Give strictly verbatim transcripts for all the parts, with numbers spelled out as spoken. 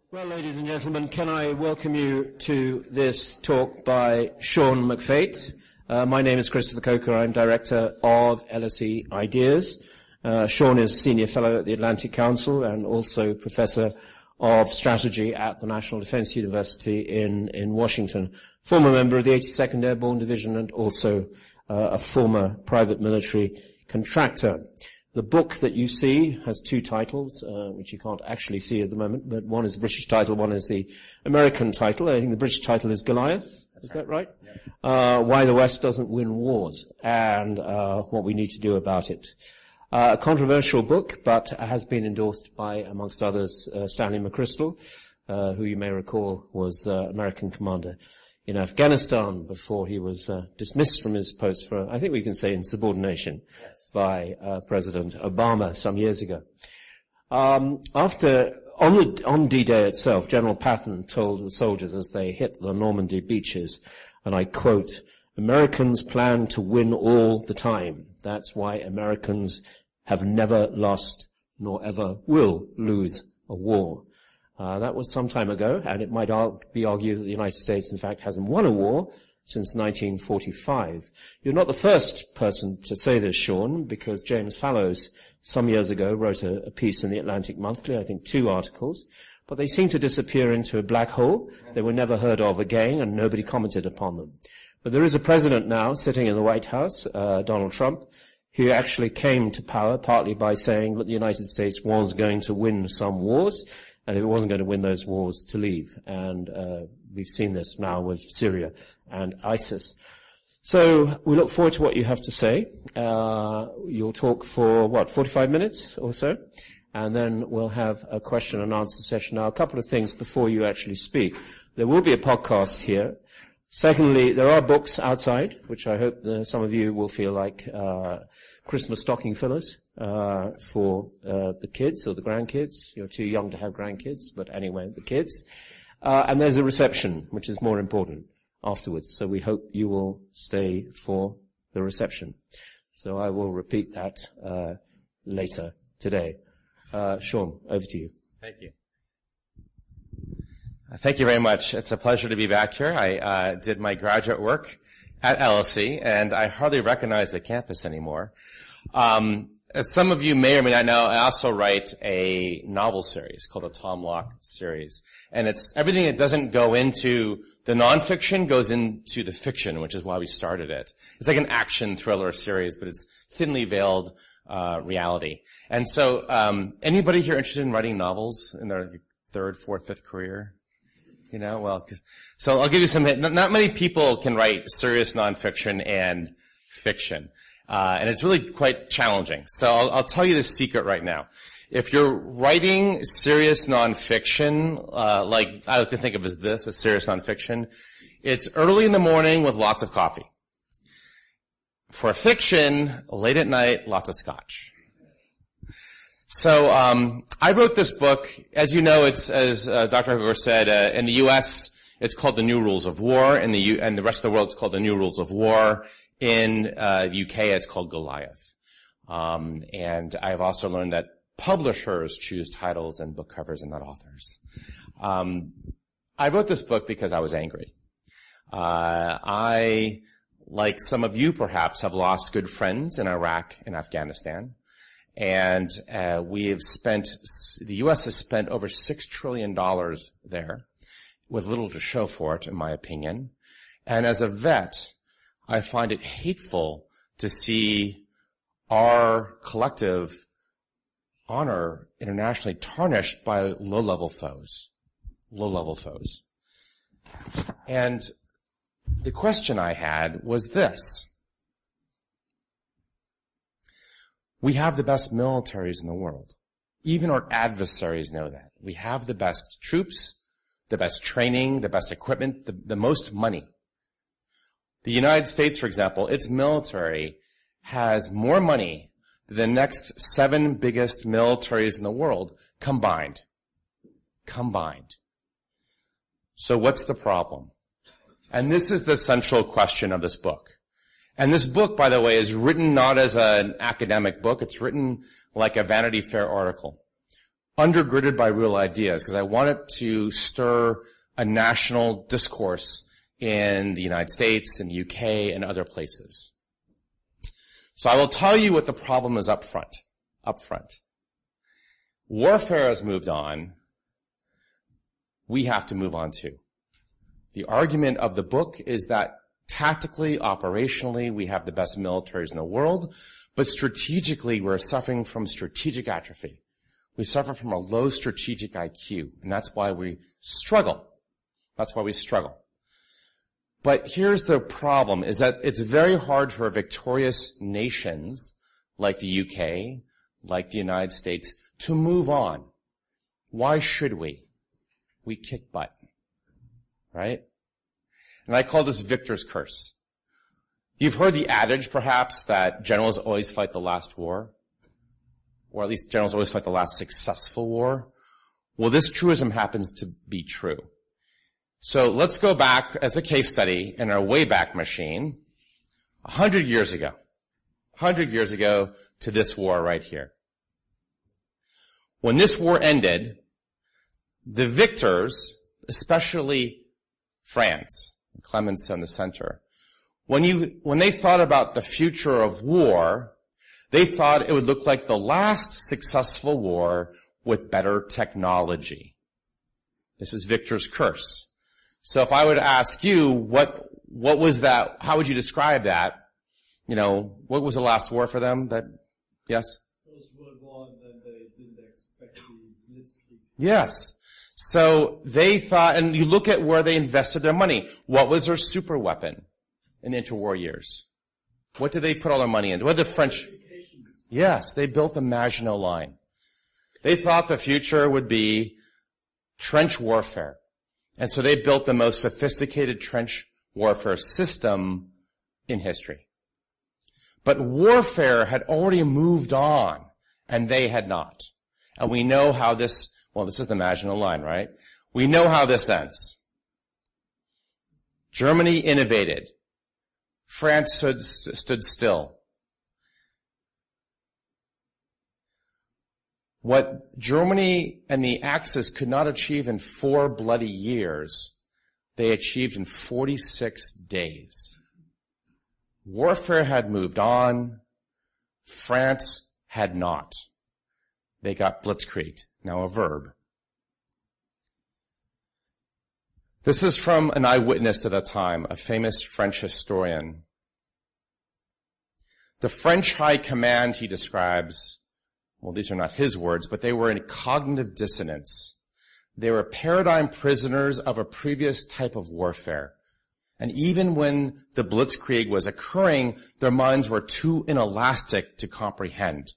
Well, ladies and gentlemen, can I welcome you to this talk by Sean McFate. Uh, my name is Christopher Coker. I'm director of L S E Ideas. Uh, Sean is senior fellow at the Atlantic Council and also professor of strategy at the National Defense University in, in Washington. Former member of the eighty-second Airborne Division and also uh, a former private military contractor. The book that you see has two titles, uh, which you can't actually see at the moment, but one is the British title, one is the American title. I think the British title is Goliath. That's is right. that right? Yeah. Uh, Why the West Doesn't Win Wars and uh, what we need to do about it. Uh, a controversial book, but has been endorsed by, amongst others, uh, Stanley McChrystal, uh, who you may recall was uh, American commander in Afghanistan before he was uh, dismissed from his post for, I think we can say, insubordination. Yes. by uh, President Obama some years ago. Um, after, on, the, on D-Day itself, General Patton told the soldiers as they hit the Normandy beaches, and I quote, "Americans plan to win all the time. That's why Americans have never lost nor ever will lose a war." Uh, that was some time ago, and it might be argued that the United States, in fact, hasn't won a war since nineteen forty-five. You're not the first person to say this, Sean, because James Fallows, some years ago, wrote a, a piece in the Atlantic Monthly, I think two articles, but they seem to disappear into a black hole. They were never heard of again, and nobody commented upon them. But there is a president now sitting in the White House, uh, Donald Trump, who actually came to power partly by saying that the United States was going to win some wars, and if it wasn't going to win those wars, to leave. And uh, we've seen this now with Syria and ISIS. So we look forward to what you have to say. Uh, you'll talk for, what, forty-five minutes or so? And then we'll have a question and answer session. Now, a couple of things before you actually speak. There will be a podcast here. Secondly, there are books outside, which I hope the, some of you will feel like uh, Christmas stocking fillers uh, for uh, the kids or the grandkids. You're too young to have grandkids, but anyway, the kids. Uh, and there's a reception, which is more important afterwards. So we hope you will stay for the reception. So I will repeat that uh, later today. Uh, Sean, over to you. Thank you. Uh, thank you very much. It's a pleasure to be back here. I uh, did my graduate work at L S E, and I hardly recognize the campus anymore. Um, as some of you may or may not know, I also write a novel series called the Tom Locke series. And it's everything that doesn't go into the nonfiction goes into the fiction, which is why we started it. It's like an action thriller series, but it's thinly veiled uh reality. And so, um anybody here interested in writing novels in their third, fourth, fifth career? You know, well, cause, so I'll give you some, not many people can write serious nonfiction and fiction. Uh, and it's really quite challenging. So I'll, I'll tell you the secret right now. If you're writing serious nonfiction, uh, like I like to think of as this, as serious nonfiction, it's early in the morning with lots of coffee. For fiction, late at night, lots of scotch. So, um, I wrote this book. As you know, it's, as uh, Doctor Hoover said, uh, in the U S, it's called The New Rules of War. In the U- and the rest of the world, it's called The New Rules of War. In uh, the U K, it's called Goliath. Um, and I've also learned that publishers choose titles and book covers and not authors. Um, I wrote this book because I was angry. Uh, I, like some of you perhaps, have lost good friends in Iraq and Afghanistan. And uh, we have spent, the U S has spent over six trillion dollars there with little to show for it, in my opinion. And as a vet, I find it hateful to see our collective honor internationally tarnished by low-level foes. Low-level foes. And the question I had was this. We have the best militaries in the world. Even our adversaries know that. We have the best troops, the best training, the best equipment, the, the most money. The United States, for example, its military has more money than the next seven biggest militaries in the world combined. Combined. So what's the problem? And this is the central question of this book. And this book, by the way, is written not as an academic book. It's written like a Vanity Fair article. undergirded by real ideas, because I wanted to stir a national discourse in the United States, in the U K, and other places. So I will tell you what the problem is up front. Up front. Warfare has moved on. We have to move on too. The argument of the book is that tactically, operationally, we have the best militaries in the world, but strategically, we're suffering from strategic atrophy. We suffer from a low strategic I Q, and that's why we struggle. That's why we struggle. But here's the problem, is that it's very hard for victorious nations like the U K, like the United States, to move on. Why should we? We kick butt, right? And I call this Victor's curse. You've heard the adage, perhaps, that generals always fight the last war, or at least generals always fight the last successful war. Well, this truism happens to be true. So let's go back as a case study in our Wayback Machine, a hundred years ago, a hundred years ago to this war right here. When this war ended, the victors, especially France, Clemenceau in the center, when you, when they thought about the future of war, they thought it would look like the last successful war with better technology. This is Victor's curse. So if I would ask you, what, what was that, how would you describe that? You know, what was the last war for them? That, yes? First World War, and then they didn't expect the Blitzkrieg. Yes. So they thought, and you look at where they invested their money. What was their super weapon in the interwar years? What did they put all their money into? What did the French? Yes, they built the Maginot Line. They thought the future would be trench warfare. And so they built the most sophisticated trench warfare system in history. But warfare had already moved on, and they had not. And we know how this, well, this is the Maginot Line, right? We know how this ends. Germany innovated. France stood, stood still. What Germany and the Axis could not achieve in four bloody years, they achieved in forty-six days. Warfare had moved on. France had not. They got blitzkrieged, now a verb. This is from an eyewitness to the time, a famous French historian. The French high command, he describes, well, these are not his words, but they were in cognitive dissonance. They were paradigm prisoners of a previous type of warfare. And even when the blitzkrieg was occurring, their minds were too inelastic to comprehend.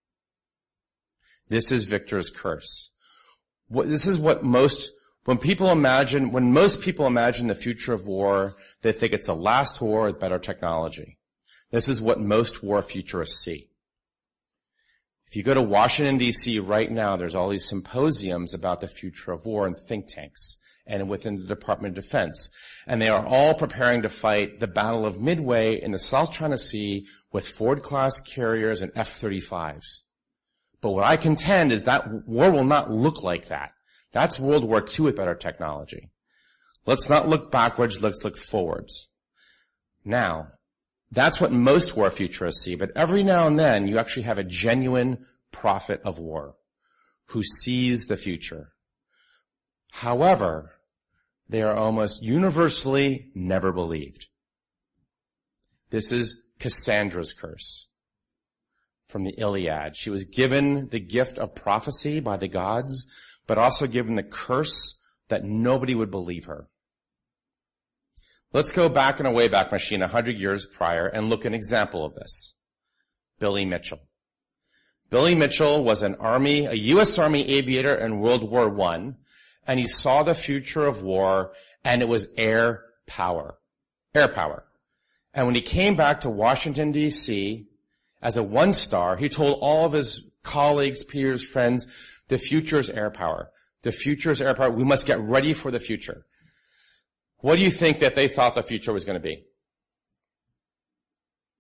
This is Victor's curse. What, this is what most, when people imagine, when most people imagine the future of war, they think it's the last war with better technology. This is what most war futurists see. If you go to Washington, D C right now, there's all these symposiums about the future of war in think tanks and within the Department of Defense. And they are all preparing to fight the Battle of Midway in the South China Sea with Ford-class carriers and F thirty-fives. But what I contend is that war will not look like that. That's World War Two with better technology. Let's not look backwards, let's look forwards. Now, that's what most war futurists see, but every now and then you actually have a genuine prophet of war who sees the future. However, they are almost universally never believed. This is Cassandra's curse from the Iliad. She was given the gift of prophecy by the gods, but also given the curse that nobody would believe her. Let's go back in a Wayback Machine a hundred years prior and look at an example of this. Billy Mitchell. Billy Mitchell was an army, a U S Army aviator in World War One, and he saw the future of war, and it was air power. Air power. And when he came back to Washington, D C, as a one-star, he told all of his colleagues, peers, friends, the future is air power. The future is air power. We must get ready for the future. What do you think that they thought the future was going to be?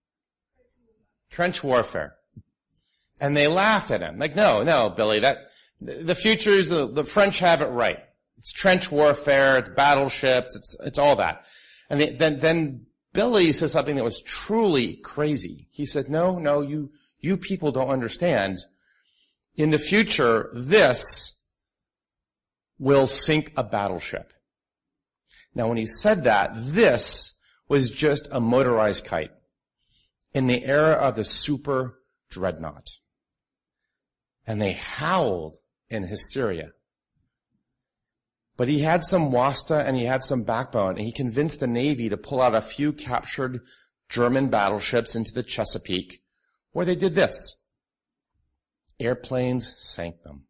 Trench warfare. And they laughed at him. Like, no, no, Billy, that, The future is, the, the French have it right. It's trench warfare, it's battleships, it's, it's all that. And the, then, then Billy said something that was truly crazy. He said, no, no, you, you people don't understand. In the future, this will sink a battleship. Now, when he said that, this was just a motorized kite in the era of the super dreadnought. And they howled in hysteria. But he had some wasta and he had some backbone, and he convinced the Navy to pull out a few captured German battleships into the Chesapeake, where they did this. Airplanes sank them.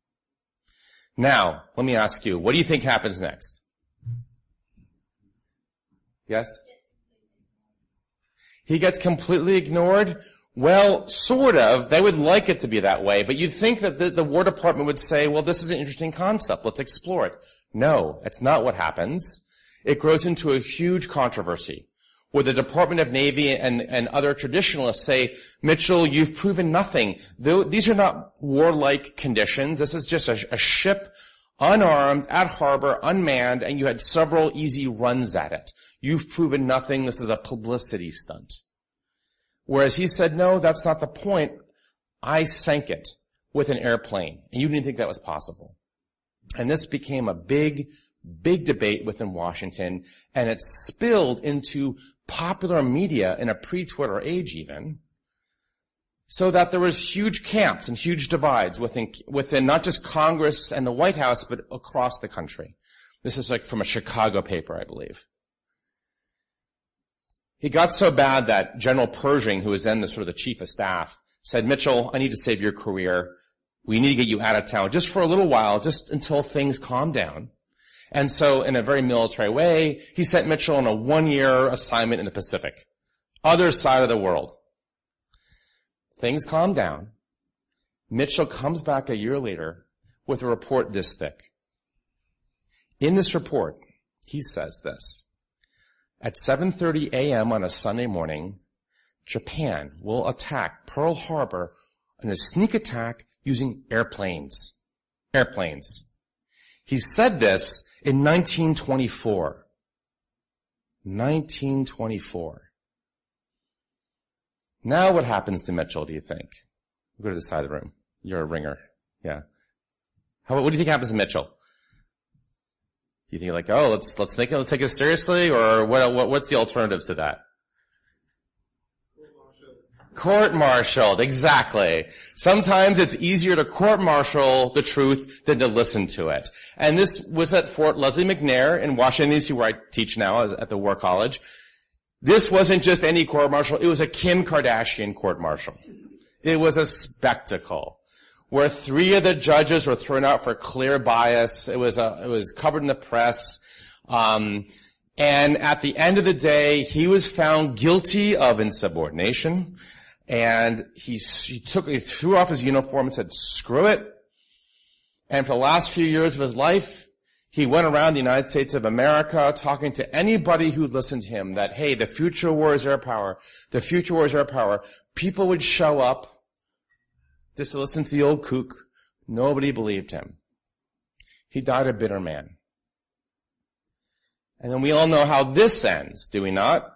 Now, let me ask you, what do you think happens next? Yes? He gets completely ignored? Well, sort of. They would like it to be that way, but you'd think that the, the War Department would say, well, this is an interesting concept. Let's explore it. No, that's not what happens. It grows into a huge controversy where the Department of Navy and, and other traditionalists say, Mitchell, you've proven nothing. Though these are not warlike conditions. This is just a, a ship, unarmed, at harbor, unmanned, and you had several easy runs at it. You've proven nothing. This is a publicity stunt. Whereas he said, no, that's not the point. I sank it with an airplane, and you didn't think that was possible. And this became a big, big debate within Washington, and it spilled into popular media in a pre-Twitter age even, so that there was huge camps and huge divides within, within not just Congress and the White House, but across the country. This is like from a Chicago paper, I believe. He got so bad that General Pershing, who was then the sort of the chief of staff, said, Mitchell, I need to save your career. We need to get you out of town just for a little while, just until things calm down. And so in a very military way, he sent Mitchell on a one-year assignment in the Pacific, other side of the world. Things calm down. Mitchell comes back a year later with a report this thick. In this report, he says this. At seven thirty a.m. on a Sunday morning, Japan will attack Pearl Harbor in a sneak attack using airplanes. Airplanes. He said this in nineteen twenty-four. nineteen twenty-four. Now what happens to Mitchell, do you think? Go to the side of the room. You're a ringer. Yeah. How, what do you think happens to Mitchell? Do you think like, oh, let's, let's think, let's take it seriously, or what, what, what's the alternative to that? Court-martialed, exactly. Sometimes it's easier to court-martial the truth than to listen to it. And this was at Fort Leslie McNair in Washington, D C, where I teach now at the War College. This wasn't just any court-martial, it was a Kim Kardashian court-martial. It was a spectacle, where three of the judges were thrown out for clear bias. It was a, it was covered in the press. Um, and at the end of the day, he was found guilty of insubordination. And he, he took, he threw off his uniform and said, screw it. And for the last few years of his life, he went around the United States of America talking to anybody who listened to him that, hey, the future war is air power. The future war is air power. People would show up just to listen to the old kook. Nobody believed him. He died a bitter man. And then we all know how this ends, do we not?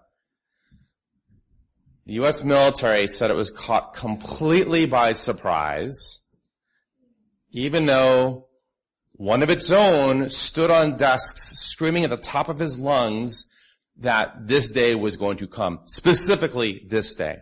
The U S military said it was caught completely by surprise, even though one of its own stood on desks screaming at the top of his lungs that this day was going to come, specifically this day.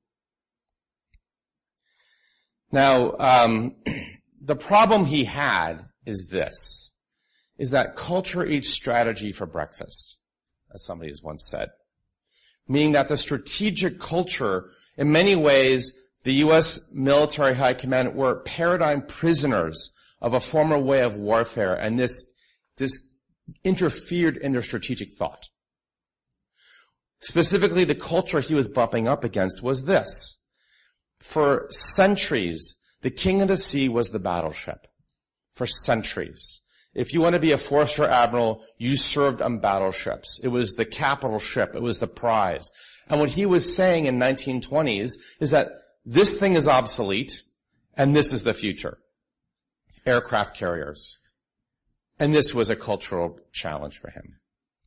Now, um, the problem he had is this, is that culture eats strategy for breakfast, as somebody has once said. Meaning that the strategic culture, in many ways, the U S military high command were paradigm prisoners of a former way of warfare, and this, this interfered in their strategic thought. Specifically, the culture he was bumping up against was this. For centuries, the king of the sea was the battleship. For centuries. If you want to be a four-star admiral, you served on battleships. It was the capital ship. It was the prize. And what he was saying in nineteen twenties is that this thing is obsolete, and this is the future. aircraft carriers. And this was a cultural challenge for him.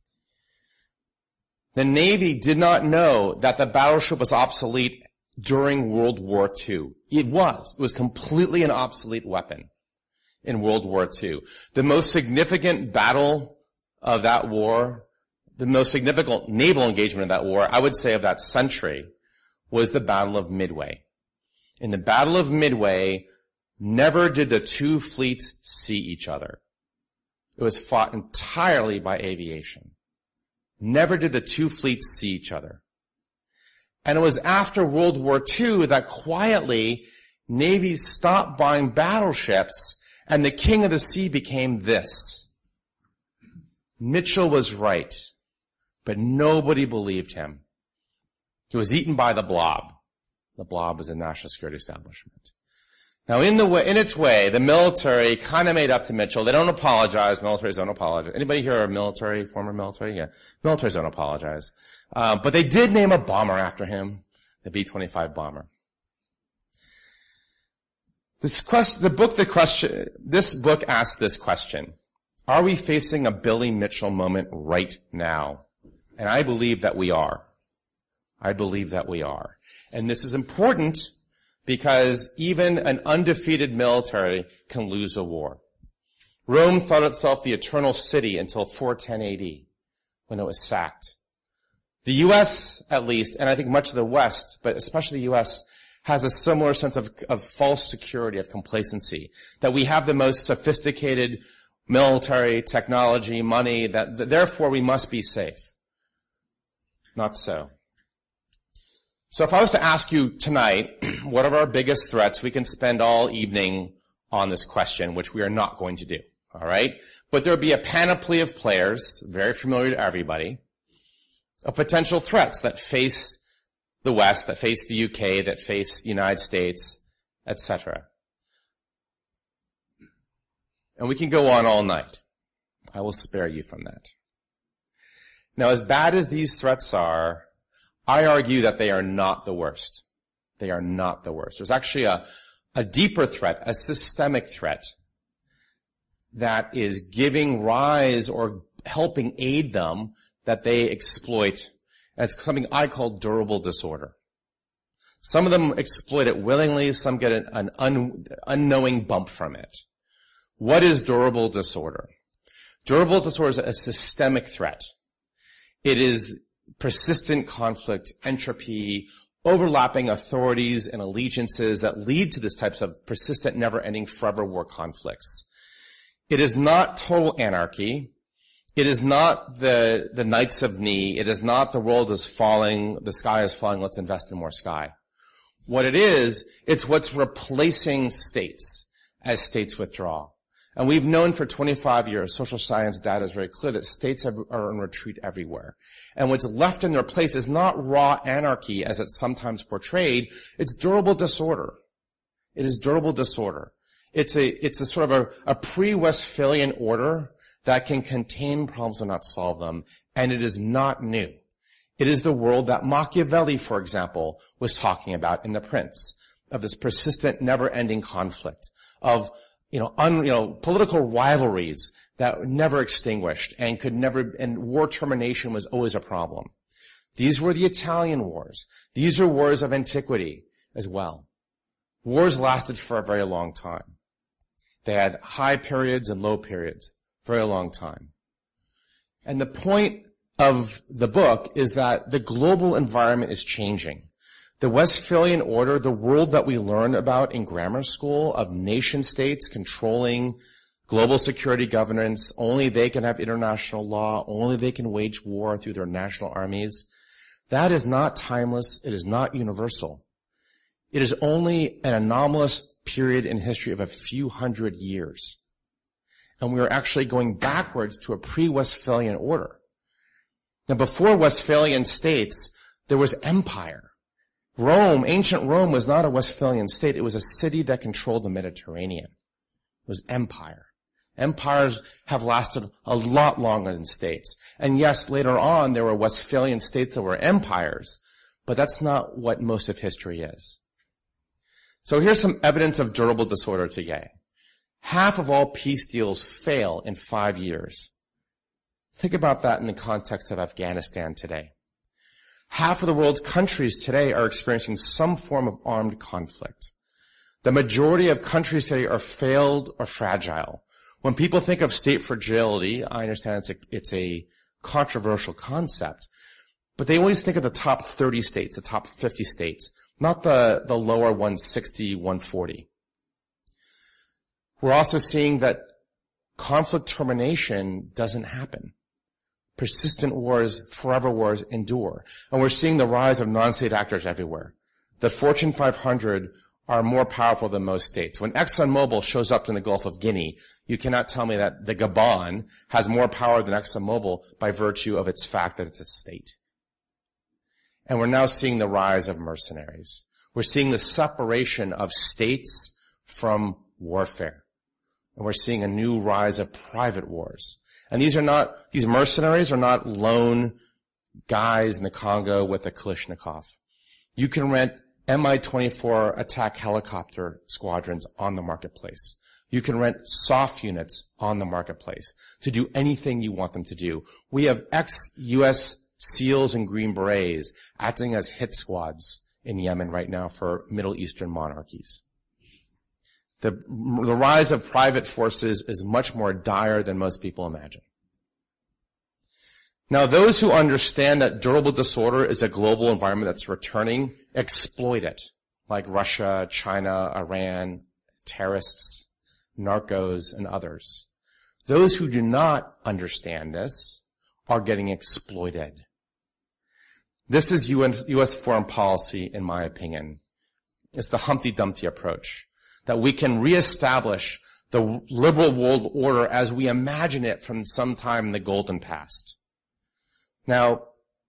The Navy did not know that the battleship was obsolete during World War Two. It was. It was completely an obsolete weapon in World War Two. The most significant battle of that war, the most significant naval engagement of that war, I would say of that century, was the Battle of Midway. In the Battle of Midway, never did the two fleets see each other. It was fought entirely by aviation. Never did the two fleets see each other. And it was after World War Two that quietly navies stopped buying battleships and the king of the sea became this. Mitchell was right, but nobody believed him. He was eaten by the Blob. The Blob was a national security establishment. Now, in the way, in its way, the military kind of made up to Mitchell. They don't apologize. Militaries don't apologize. Anybody here are military, former military? Yeah. Militaries don't apologize. Uh, but they did name a bomber after him, the B twenty-five bomber. This quest, the book, the question, this book asks this question. Are we facing a Billy Mitchell moment right now? And I believe that we are. I believe that we are. And this is important because even an undefeated military can lose a war. Rome thought itself the eternal city until four ten A D, when it was sacked. The U S, at least, and I think much of the West, but especially the U S, has a similar sense of, of false security, of complacency, that we have the most sophisticated military, technology, money, that, that therefore we must be safe. Not so. So if I was to ask you tonight, what are our biggest threats, we can spend all evening on this question, which we are not going to do, all right? But there would be a panoply of players, very familiar to everybody, of potential threats that face the West, that face the U K, that face the United States, et cetera. And we can go on all night. I will spare you from that. Now, as bad as these threats are, I argue that they are not the worst. They are not the worst. There's actually a, a deeper threat, a systemic threat that is giving rise or helping aid them that they exploit. And it's something I call durable disorder. Some of them exploit it willingly, some get an, an un, unknowing bump from it. What is durable disorder? Durable disorder is a systemic threat. It is persistent conflict, entropy, overlapping authorities and allegiances that lead to these types of persistent, never-ending, forever war conflicts. It is not total anarchy. It is not the, the Knights of Ni. It is not the world is falling, the sky is falling, let's invest in more sky. What it is, it's what's replacing states as states withdraw. And we've known for twenty-five years, social science data is very clear that states have, are in retreat everywhere. And what's left in their place is not raw anarchy as it's sometimes portrayed, it's durable disorder. It is durable disorder. It's a, it's a sort of a, a pre-Westphalian order that can contain problems and not solve them, and it is not new. It is the world that Machiavelli, for example, was talking about in The Prince, of this persistent, never-ending conflict, of you know, un, you know, political rivalries that were never extinguished and could never, and war termination was always a problem. These were the Italian wars. These are wars of antiquity as well. Wars lasted for a very long time. They had high periods and low periods for a long time. And the point of the book is that the global environment is changing. The Westphalian order, the world that we learn about in grammar school of nation states controlling global security governance, only they can have international law, only they can wage war through their national armies, that is not timeless, it is not universal. It is only an anomalous period in history of a few hundred years. And we are actually going backwards to a pre-Westphalian order. Now, before Westphalian states, there was empire. Rome, ancient Rome, was not a Westphalian state. It was a city that controlled the Mediterranean. It was empire. Empires have lasted a lot longer than states. And yes, later on, there were Westphalian states that were empires, but that's not what most of history is. So here's some evidence of durable disorder today. Half of all peace deals fail in five years. Think about that in the context of Afghanistan today. Half of the world's countries today are experiencing some form of armed conflict. The majority of countries today are failed or fragile. When people think of state fragility, I understand it's a, it's a controversial concept, but they always think of the top thirty states, the top fifty states, not the, the lower one sixty, one forty. We're also seeing that conflict termination doesn't happen. Persistent wars, forever wars endure. And we're seeing the rise of non-state actors everywhere. The Fortune five hundred are more powerful than most states. When ExxonMobil shows up in the Gulf of Guinea, you cannot tell me that the Gabon has more power than ExxonMobil by virtue of its fact that it's a state. And we're now seeing the rise of mercenaries. We're seeing the separation of states from warfare. And we're seeing a new rise of private wars. And these are not, these mercenaries are not lone guys in the Congo with a Kalashnikov. You can rent M I twenty-four attack helicopter squadrons on the marketplace. You can rent soft units on the marketplace to do anything you want them to do. We have ex-U S SEALs and Green Berets acting as hit squads in Yemen right now for Middle Eastern monarchies. The, the rise of private forces is much more dire than most people imagine. Now, those who understand that durable disorder is a global environment that's returning exploit it, like Russia, China, Iran, terrorists, narcos, and others. Those who do not understand this are getting exploited. This is U S foreign policy, in my opinion. It's the Humpty Dumpty approach, that we can reestablish the liberal world order as we imagine it from some time in the golden past. Now,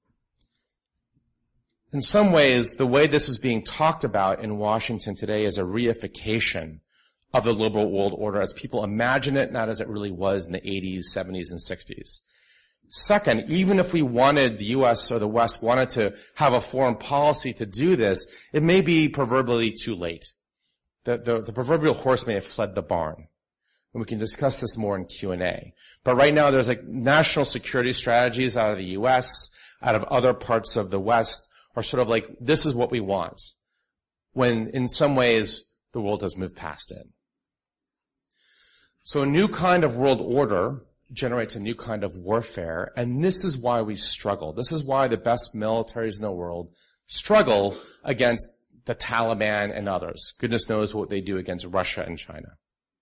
in some ways, the way this is being talked about in Washington today is a reification of the liberal world order as people imagine it, not as it really was in the eighties, seventies, and sixties. Second, even if we wanted, the U S or the West wanted to have a foreign policy to do this, it may be proverbially too late. The, the, the proverbial horse may have fled the barn. And we can discuss this more in Q and A. But right now there's like national security strategies out of the U S, out of other parts of the West, are sort of like, this is what we want. When in some ways, the world has moved past it. So a new kind of world order generates a new kind of warfare, and this is why we struggle. This is why the best militaries in the world struggle against the Taliban and others. Goodness knows what they do against Russia and China.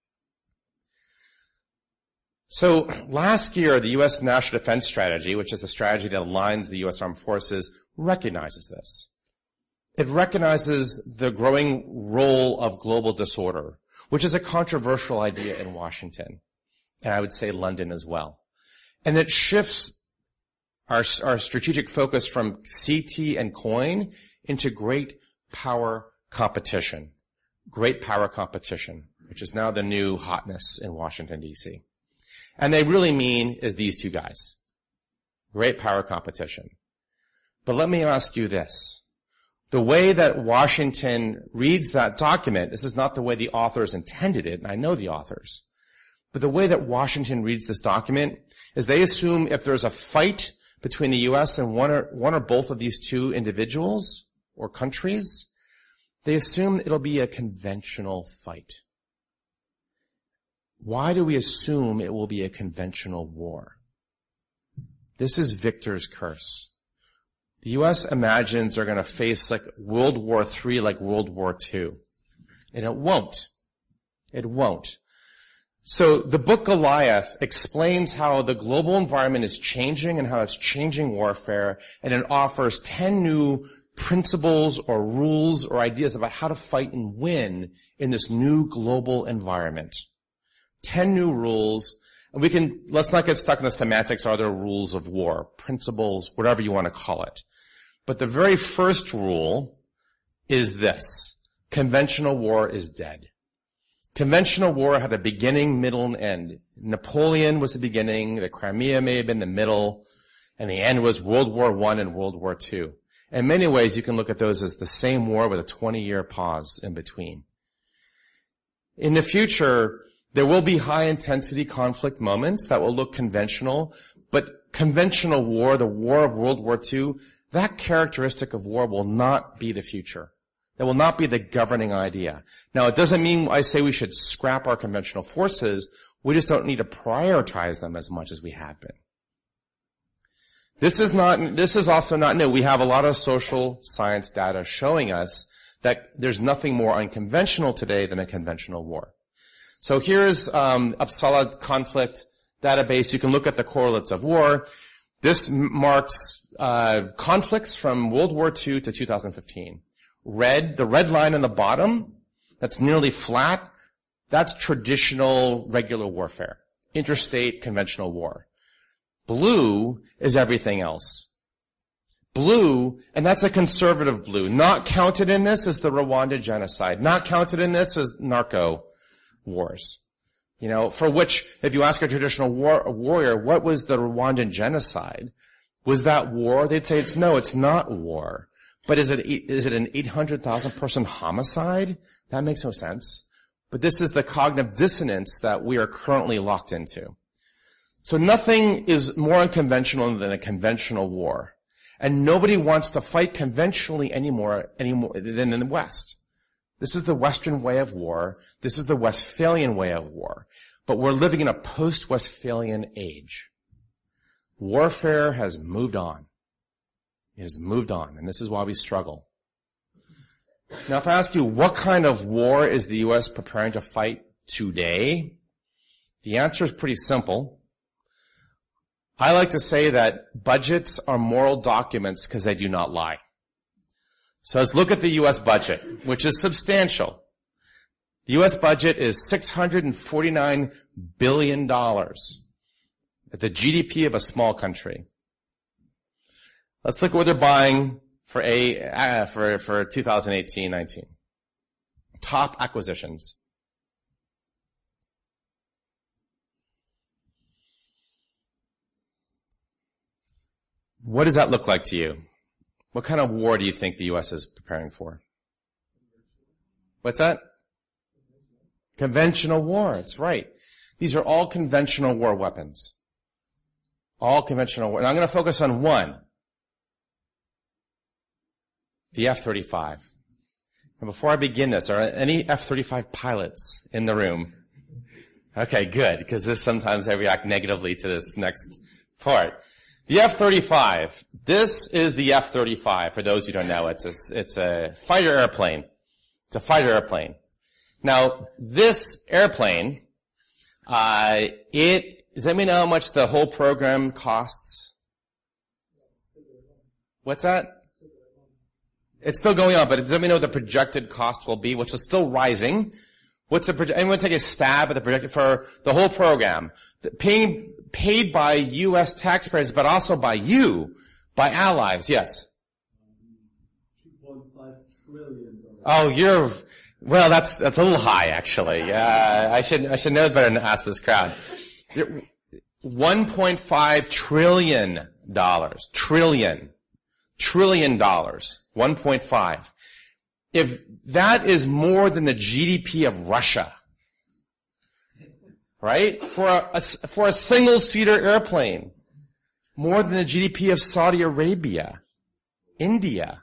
So last year, the U S National Defense Strategy, which is the strategy that aligns the U S Armed Forces, recognizes this. It recognizes the growing role of global disorder, which is a controversial idea in Washington, and I would say London as well. And it shifts our, our strategic focus from C T and COIN into great power competition. Great power competition, which is now the new hotness in Washington, D C And they really mean is these two guys. Great power competition. But let me ask you this. The way that Washington reads that document, this is not the way the authors intended it, and I know the authors, but the way that Washington reads this document is they assume if there's a fight between the U S and one or, one or both of these two individuals or countries, they assume it'll be a conventional fight. Why do we assume it will be a conventional war? This is Victor's curse. The U S imagines they're going to face like World War Three, like World War Two. And it won't. It won't. So the book Goliath explains how the global environment is changing and how it's changing warfare, and it offers ten new principles or rules or ideas about how to fight and win in this new global environment. Ten new rules. And we can, let's not get stuck in the semantics. Are there rules of war, principles, whatever you want to call it? But the very first rule is this. Conventional war is dead. Conventional war had a beginning, middle, and end. Napoleon was the beginning, the Crimea may have been the middle, and the end was World War One and World War Two. In many ways, you can look at those as the same war with a twenty-year pause in between. In the future, There will be high-intensity conflict moments that will look conventional, but conventional war, the war of World War Two, that characteristic of war will not be the future. That will not be the governing idea. Now, it doesn't mean I say we should scrap our conventional forces. We just don't need to prioritize them as much as we have been. This is not, this is also not new. We have a lot of social science data showing us that there's nothing more unconventional today than a conventional war. So here's um, Uppsala conflict database. You can look at the correlates of war. This marks uh, conflicts from World War Two to two thousand fifteen. Red, the red line on the bottom, that's nearly flat, that's traditional regular warfare, interstate conventional war. Blue is everything else. Blue, and that's a conservative blue. Not counted in this is the Rwanda genocide. Not counted in this is narco wars. You know, for which, if you ask a traditional war, a warrior, what was the Rwandan genocide? Was that war? They'd say it's no, it's not war. But is it, is it an eight hundred thousand person homicide? That makes no sense. But this is the cognitive dissonance that we are currently locked into. So nothing is more unconventional than a conventional war. And nobody wants to fight conventionally anymore, anymore than in the West. This is the Western way of war. This is the Westphalian way of war. But we're living in a post-Westphalian age. Warfare has moved on. It has moved on, and this is why we struggle. Now, if I ask you, what kind of war is the U S preparing to fight today? The answer is pretty simple. I like to say that budgets are moral documents because they do not lie. So let's look at the U S budget, which is substantial. The U S budget is six hundred forty-nine billion dollars, at the G D P of a small country. Let's look at what they're buying for a uh, for for twenty eighteen nineteen. Top acquisitions. What does that look like to you? What kind of war do you think the U S is preparing for? What's that? Conventional war. That's right. These are all conventional war weapons. All conventional war. And I'm going to focus on one. The F thirty-five. And before I begin this, are any F thirty-five pilots in the room? Okay, good, because this sometimes I react negatively to this next part. The F thirty-five. This is the F thirty-five. For those who don't know, it's a, it's a fighter airplane. It's a fighter airplane. Now, this airplane, uh, it, does anybody know how much the whole program costs? What's that? It's still going on, but does anybody know what the projected cost will be, which is still rising? What's the project? Anyone take a stab at the projected for the whole program? The paying, paid by U S taxpayers, but also by you, by allies. Yes. two point five trillion dollars. Oh, you're well. That's that's a little high, actually. Uh, I should I should know better than to ask this crowd. One point five trillion dollars. Trillion. Trillion dollars. One point five. If that is more than the G D P of Russia, right? For a, a for a single-seater airplane, more than the G D P of Saudi Arabia, India.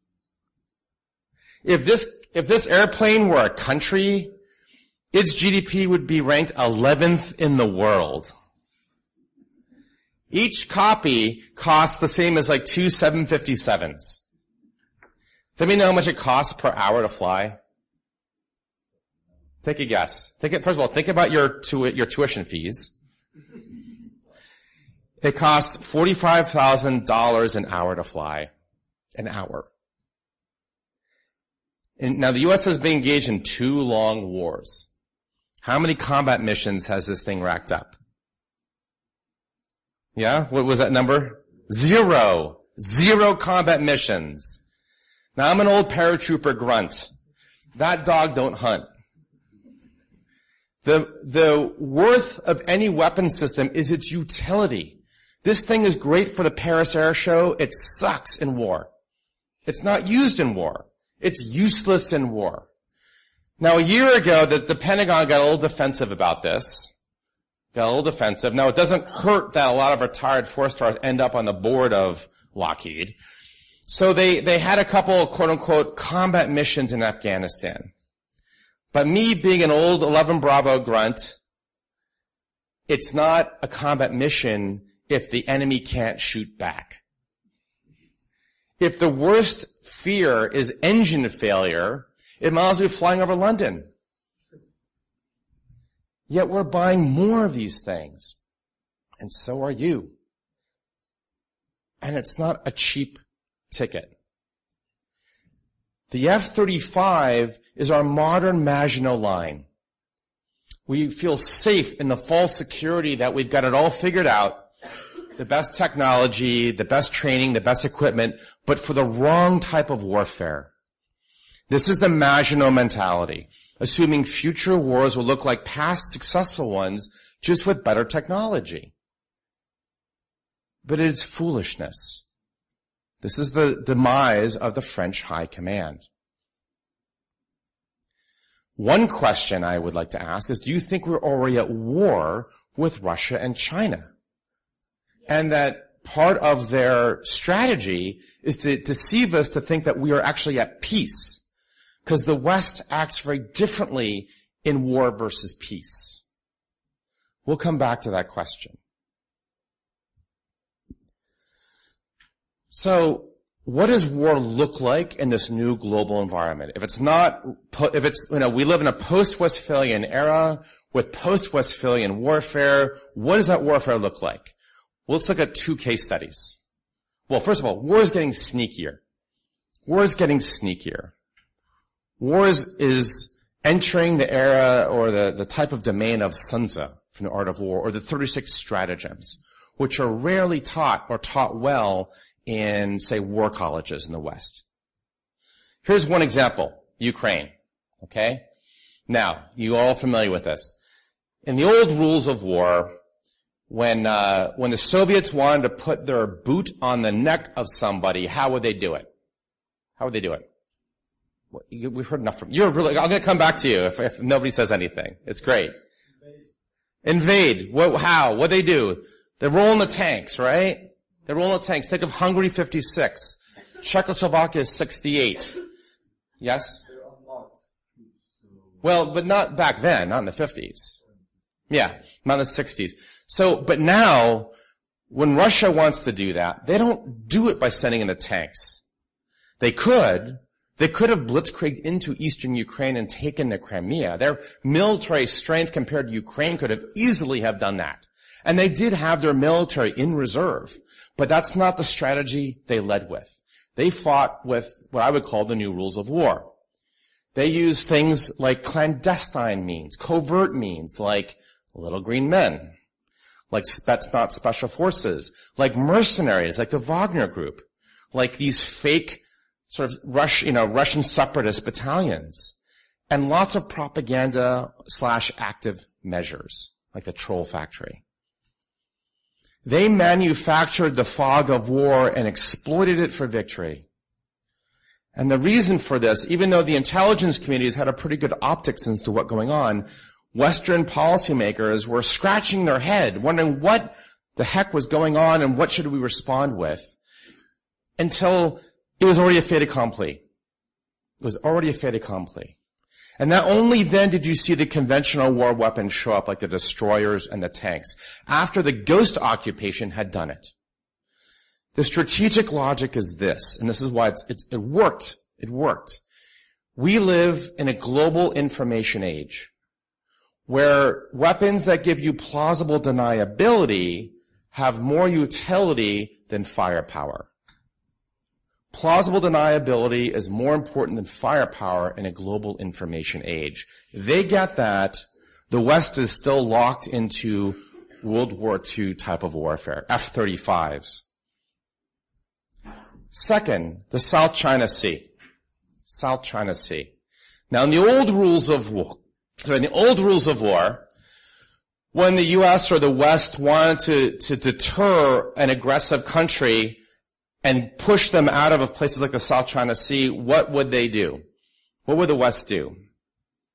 If this if this airplane were a country, its G D P would be ranked eleventh in the world. Each copy costs the same as like two seven fifty-sevens. Does anybody know how much it costs per hour to fly? Take a guess. Think it, first of all, think about your tu- your tuition fees. It costs forty-five thousand dollars an hour to fly. An hour. And now the U S has been engaged in two long wars. How many combat missions has this thing racked up? Yeah? What was that number? Zero. Zero combat missions. Now I'm an old paratrooper grunt. That dog don't hunt. The, the worth of any weapon system is its utility. This thing is great for the Paris Air Show. It sucks in war. It's not used in war. It's useless in war. Now, a year ago, the, the Pentagon got a little defensive about this. Got a little defensive. Now, it doesn't hurt that a lot of retired four-stars end up on the board of Lockheed. So they, they had a couple, quote-unquote, combat missions in Afghanistan. But me being an old eleven Bravo grunt, it's not a combat mission if the enemy can't shoot back. If the worst fear is engine failure, it might as well be flying over London. Yet we're buying more of these things. And so are you. And it's not a cheap ticket. The F thirty-five is our modern Maginot Line. We feel safe in the false security that we've got it all figured out. The best technology, the best training, the best equipment, but for the wrong type of warfare. This is the Maginot mentality, assuming future wars will look like past successful ones, just with better technology. But it is foolishness. This is the demise of the French High Command. One question I would like to ask is, do you think we're already at war with Russia and China? And that part of their strategy is to deceive us to think that we are actually at peace, because the West acts very differently in war versus peace. We'll come back to that question. So, what does war look like in this new global environment? If it's not, if it's, you know, we live in a post-Westphalian era with post-Westphalian warfare, what does that warfare look like? Well, let's look at two case studies. Well, first of all, war is getting sneakier. War is getting sneakier. War is, is entering the era or the, the type of domain of Sun Tzu from the Art of War, or the thirty-six stratagems, which are rarely taught or taught well in, say, war colleges in the West. Here's one example, Ukraine. Okay? Now, you all familiar with this. In the old rules of war, when, uh, when the Soviets wanted to put their boot on the neck of somebody, how would they do it? How would they do it? Well, you, we've heard enough from you. You're really, I'm going to come back to you if, if nobody says anything. It's great. Invade. Invade. What, how? What they do? They roll in the tanks, right? They roll in the tanks. Think of Hungary fifty-six. Czechoslovakia sixty-eight. Yes? Well, but not back then, not in the fifties. Yeah, not in the sixties. So, but now, when Russia wants to do that, they don't do it by sending in the tanks. They could. They could have blitzkrieged into eastern Ukraine and taken the Crimea. Their military strength compared to Ukraine could have easily have done that. And they did have their military in reserve. But that's not the strategy they led with. They fought with what I would call the new rules of war. They used things like clandestine means, covert means, like little green men, like Spetsnaz special forces, like mercenaries, like the Wagner Group, like these fake sort of Rush, you know, Russian separatist battalions, and lots of propaganda slash active measures, like the Troll Factory. They manufactured the fog of war and exploited it for victory. And the reason for this, even though the intelligence communities had a pretty good optics as to what's going on, Western policymakers were scratching their head, wondering what the heck was going on and what should we respond with, until it was already a fait accompli. It was already a fait accompli. And not only then did you see the conventional war weapons show up, like the destroyers and the tanks, after the ghost occupation had done it. The strategic logic is this, and this is why it's, it's, it worked. It worked. We live in a global information age where weapons that give you plausible deniability have more utility than firepower. Plausible deniability is more important than firepower in a global information age. They get that. The West is still locked into World War Two type of warfare, F thirty-fives. Second, the South China Sea. South China Sea. Now, in the old rules of war, so in the old rules of war, when the U S or the West wanted to, to deter an aggressive country and push them out of places like the South China Sea, what would they do? What would the West do?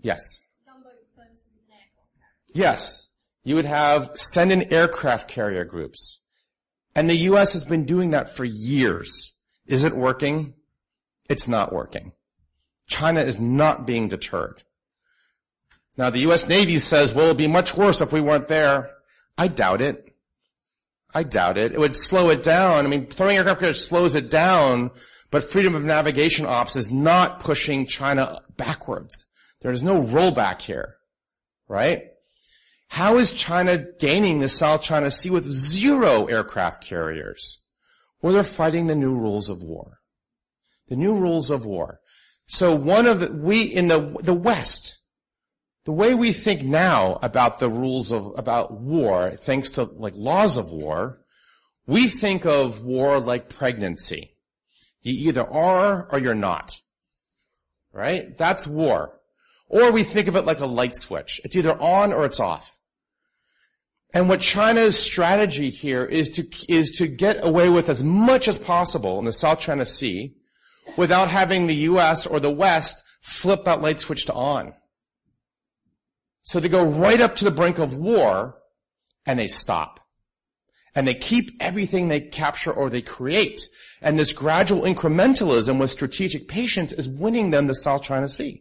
Yes. Gunboat versus an aircraft carrier. Yes. You would have send in aircraft carrier groups. And the U S has been doing that for years. Is it working? It's not working. China is not being deterred. Now the U S Navy says, well, it would be much worse if we weren't there. I doubt it. I doubt it. It would slow it down. I mean, throwing aircraft carriers slows it down, but freedom of navigation ops is not pushing China backwards. There is no rollback here, right? How is China gaining the South China Sea with zero aircraft carriers? Well, they're fighting the new rules of war. The new rules of war. So one of the, we, in the, the West, the way we think now about the rules of, about war, thanks to like laws of war, we think of war like pregnancy. You either are or you're not. Right? That's war. Or we think of it like a light switch. It's either on or it's off. And what China's strategy here is to, is to get away with as much as possible in the South China Sea without having the U S or the West flip that light switch to on. So they go right up to the brink of war and they stop. And they keep everything they capture or they create. And this gradual incrementalism with strategic patience is winning them the South China Sea.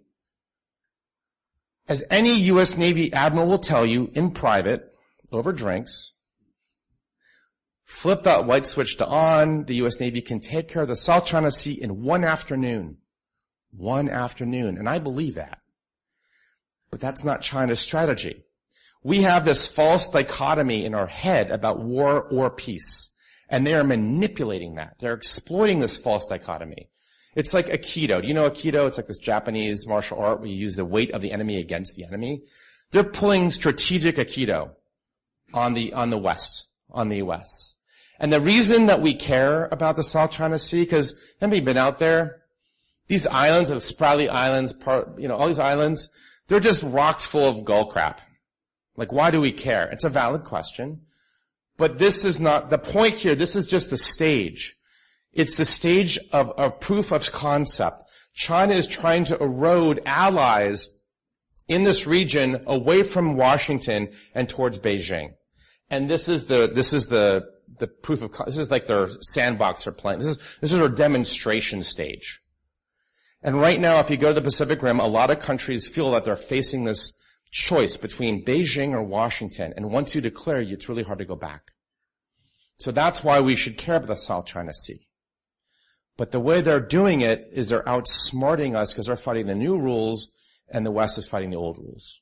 As any U S Navy admiral will tell you in private, over drinks, flip that light switch to on, the U S Navy can take care of the South China Sea in one afternoon. One afternoon. And I believe that. But that's not China's strategy. We have this false dichotomy in our head about war or peace. And they are manipulating that. They're exploiting this false dichotomy. It's like Aikido. Do you know Aikido? It's like this Japanese martial art where you use the weight of the enemy against the enemy. They're pulling strategic Aikido on the, on the West, on the U S. And the reason that we care about the South China Sea, because have you been out there? These islands, the Spratly Islands, part, you know, all these islands, they're just rocks full of gull crap. Like, why do we care? It's a valid question. But this is not, the point here, this is just the stage. It's the stage of a proof of concept. China is trying to erode allies in this region away from Washington and towards Beijing. And this is the, this is the, the proof of, this is like their sandbox they're playing. This is, this is their demonstration stage. And right now, if you go to the Pacific Rim, a lot of countries feel that they're facing this choice between Beijing or Washington. And once you declare, it's really hard to go back. So that's why we should care about the South China Sea. But the way they're doing it is they're outsmarting us because they're fighting the new rules and the West is fighting the old rules.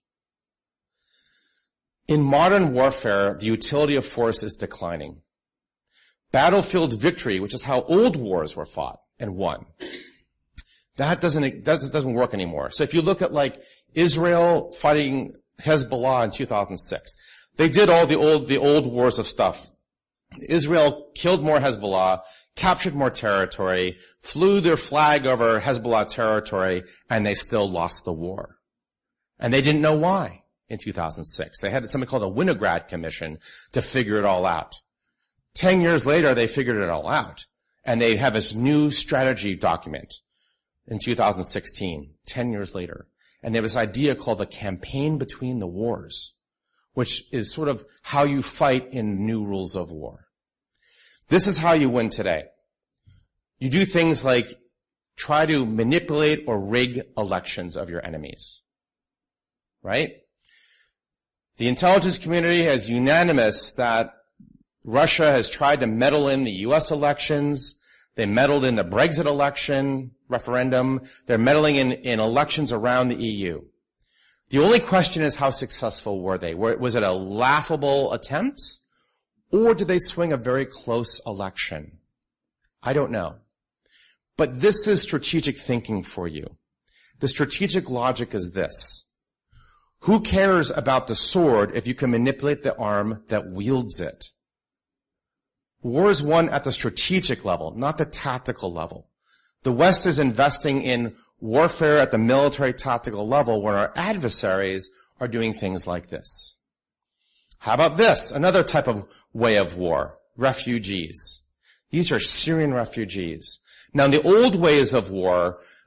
In modern warfare, the utility of force is declining. Battlefield victory, which is how old wars were fought and won, that doesn't, that doesn't work anymore. So if you look at like Israel fighting Hezbollah in two thousand six, they did all the old, the old wars of stuff. Israel killed more Hezbollah, captured more territory, flew their flag over Hezbollah territory, and they still lost the war. And they didn't know why in two thousand six. They had something called a Winograd Commission to figure it all out. Ten years later, they figured it all out. And they have this new strategy document in two thousand sixteen, ten years later. And they have this idea called the campaign between the wars, which is sort of how you fight in new rules of war. This is how you win today. You do things like try to manipulate or rig elections of your enemies. Right? The intelligence community is unanimous that Russia has tried to meddle in the U S elections. They meddled in the Brexit election referendum. They're meddling in, in elections around the E U. The only question is how successful were they? Was it a laughable attempt? Or did they swing a very close election? I don't know. But this is strategic thinking for you. The strategic logic is this. Who cares about the sword if you can manipulate the arm that wields it? War is won at the strategic level, not the tactical level. The West is investing in warfare at the military tactical level where our adversaries are doing things like this. How about this? Another type of way of war. Refugees. These are Syrian refugees. Now, in the old ways of war,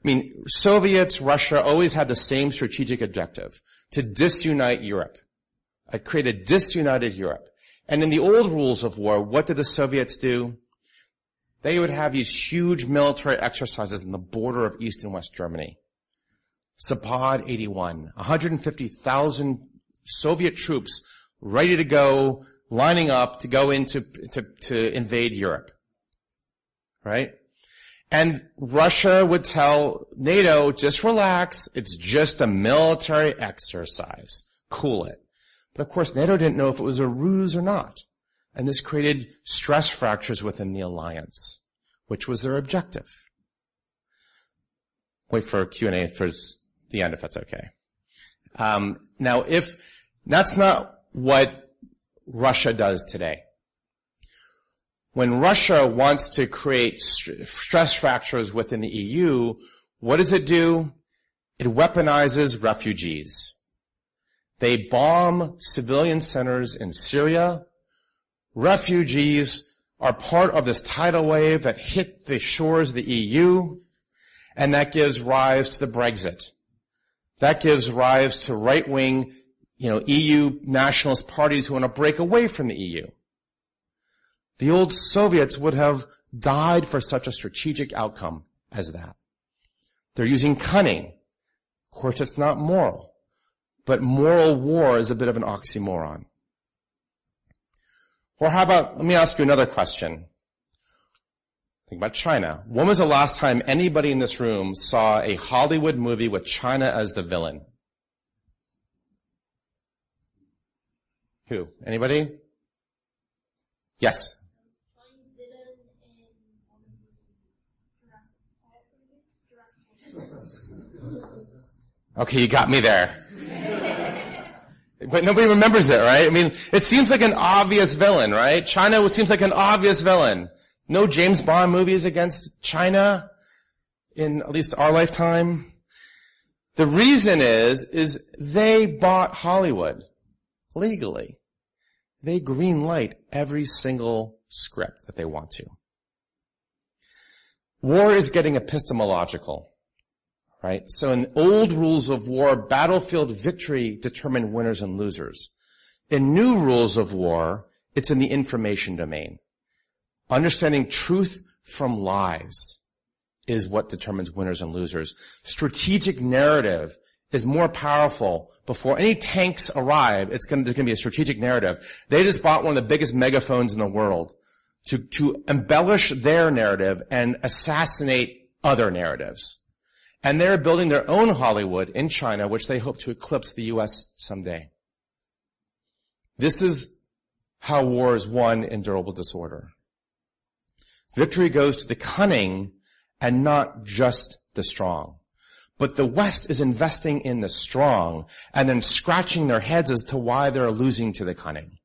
I mean, Soviets, Russia always had the same strategic objective, to disunite Europe. I create a disunited Europe. And in the old rules of war, what did the Soviets do? They would have these huge military exercises in the border of East and West Germany. Zapad eighty-one, one hundred fifty thousand Soviet troops ready to go, lining up to go into, to, to invade Europe. Right? And Russia would tell NATO, just relax, it's just a military exercise. Cool it. But of course, NATO didn't know if it was a ruse or not. And this created stress fractures within the alliance, which was their objective. Wait for Q and A for the end, if that's okay. Um, now, if that's not what Russia does today. When Russia wants to create st- stress fractures within the E U, what does it do? It weaponizes refugees. They bomb civilian centers in Syria. Refugees are part of this tidal wave that hit the shores of the E U, and that gives rise to the Brexit. That gives rise to right-wing, you know, E U nationalist parties who want to break away from the E U. The old Soviets would have died for such a strategic outcome as that. They're using cunning. Of course, it's not moral. But moral war is a bit of an oxymoron. Or how about, let me ask you another question. Think about China. When was the last time anybody in this room saw a Hollywood movie with China as the villain? Who? Anybody? Yes. Okay, you got me there. But nobody remembers it, right? I mean, it seems like an obvious villain, right? China seems like an obvious villain. No James Bond movies against China in at least our lifetime. The reason is, is they bought Hollywood legally. They green light every single script that they want to. War is getting epistemological. Right? So in old rules of war, battlefield victory determined winners and losers. In new rules of war, it's in the information domain. Understanding truth from lies is what determines winners and losers. Strategic narrative is more powerful. Before any tanks arrive, it's going to, there's going to be a strategic narrative. They just bought one of the biggest megaphones in the world to, to embellish their narrative and assassinate other narratives. And they're building their own Hollywood in China, which they hope to eclipse the U S someday. This is how war is won in durable disorder. Victory goes to the cunning and not just the strong. But the West is investing in the strong and then scratching their heads as to why they're losing to the cunning.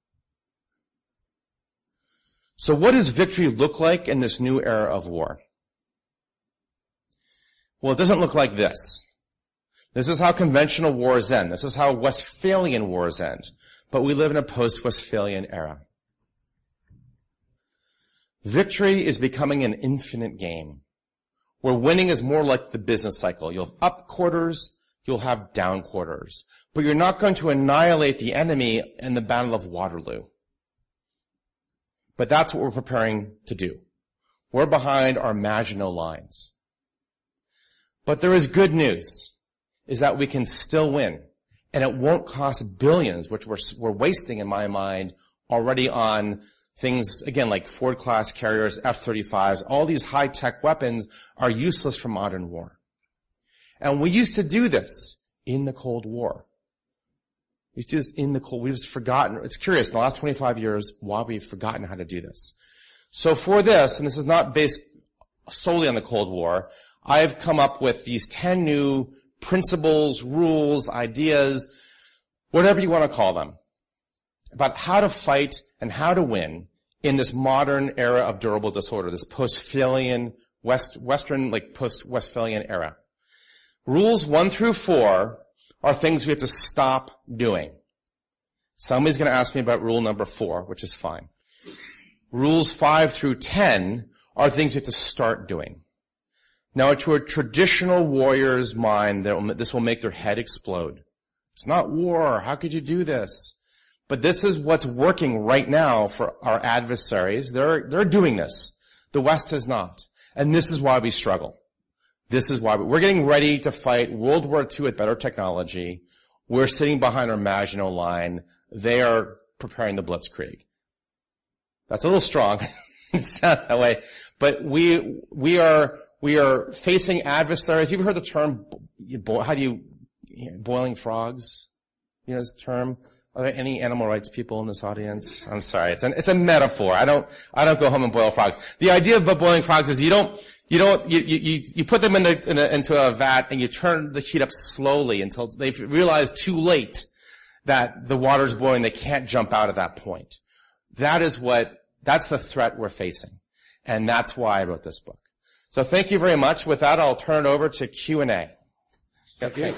So what does victory look like in this new era of war? Well, it doesn't look like this. This is how conventional wars end. This is how Westphalian wars end. But we live in a post-Westphalian era. Victory is becoming an infinite game, where winning is more like the business cycle. You'll have up quarters, you'll have down quarters. But you're not going to annihilate the enemy in the Battle of Waterloo. But that's what we're preparing to do. We're behind our Maginot lines. But there is good news, is that we can still win. And it won't cost billions, which we're, we're wasting in my mind already on things, again, like Ford-class carriers, F thirty-fives. All these high-tech weapons are useless for modern war. And we used to do this in the Cold War. We used to do this in the Cold War. We've just forgotten. It's curious, in the last twenty-five years, why we've forgotten how to do this. So for this, and this is not based solely on the Cold War, I've come up with these ten new principles, rules, ideas, whatever you want to call them, about how to fight and how to win in this modern era of durable disorder, this post-Westphalian, West, Western, like post-Westphalian era. Rules one through four are things we have to stop doing. Somebody's going to ask me about rule number four, which is fine. Rules five through ten are things we have to start doing. Now, to a traditional warrior's mind, this will make their head explode. It's not war. How could you do this? But this is what's working right now for our adversaries. They're, they're doing this. The West is not. And this is why we struggle. This is why we, we're getting ready to fight World War Two with better technology. We're sitting behind our Maginot Line. They are preparing the Blitzkrieg. That's a little strong. It's not that way. But we, we are, we are facing adversaries. You've heard the term, how do you, boiling frogs? You know this term? Are there any animal rights people in this audience? I'm sorry. It's an, it's a metaphor. I don't, I don't go home and boil frogs. The idea of boiling frogs is you don't, you don't, you, you, you put them in the, in a, into a vat and you turn the heat up slowly until they've realized too late that the water's boiling. They can't jump out at that point. That is what, that's the threat we're facing. And that's why I wrote this book. So thank you very much. With that, I'll turn it over to Q and A. Thank you.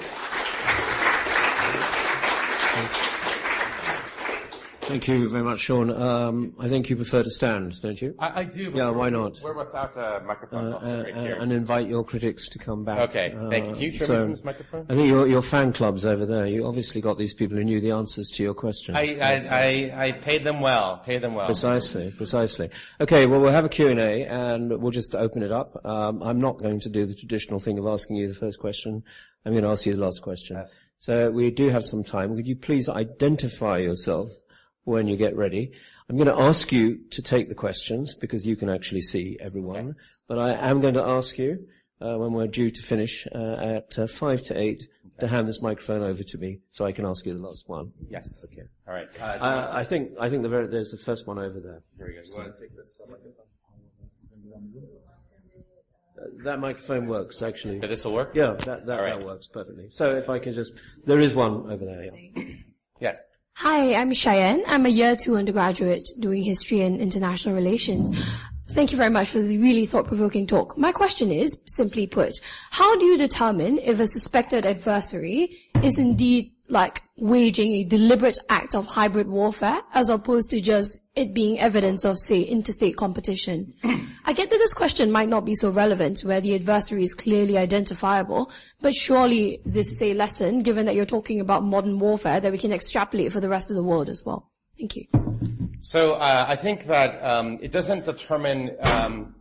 Thank you very much, Sean. Um, I think you prefer to stand, don't you? I, I do. Yeah, why not? We're without a microphone. Uh, I'll sit right uh, here. and invite your critics to come back. Okay, thank you. Can you turn so me from this microphone? I think your, your fan club's over there. You obviously got these people who knew the answers to your questions. I, I, I, I paid them well. Paid them well. Precisely, precisely. Okay, well, we'll have a Q and A, and we'll just open it up. Um, I'm not going to do the traditional thing of asking you the first question. I'm going to ask you the last question. Yes. So we do have some time. Would you please identify yourself when you get ready? I'm going to ask you to take the questions because you can actually see everyone. Okay. But I am going to ask you, uh, when we're due to finish, uh, at uh, five to eight, okay, to hand this microphone over to me so I can ask you the last one. Yes. Okay. All right. Uh, uh, I think, I think the very, there's the first one over there. Here we go. You want to take this microphone? Uh, that microphone works, actually. Yeah, this will work? Yeah, that, that, right. that works perfectly. So if I can just, there is one over there, yeah. Yes. Hi, I'm Cheyenne. I'm a year two undergraduate doing history and international relations. Thank you very much for the really thought-provoking talk. My question is, simply put, how do you determine if a suspected adversary is indeed like waging a deliberate act of hybrid warfare as opposed to just it being evidence of, say, interstate competition? I get that this question might not be so relevant where the adversary is clearly identifiable, but surely this is a lesson, given that you're talking about modern warfare, that we can extrapolate for the rest of the world as well. Thank you. So uh, I think that um, it doesn't determine, um,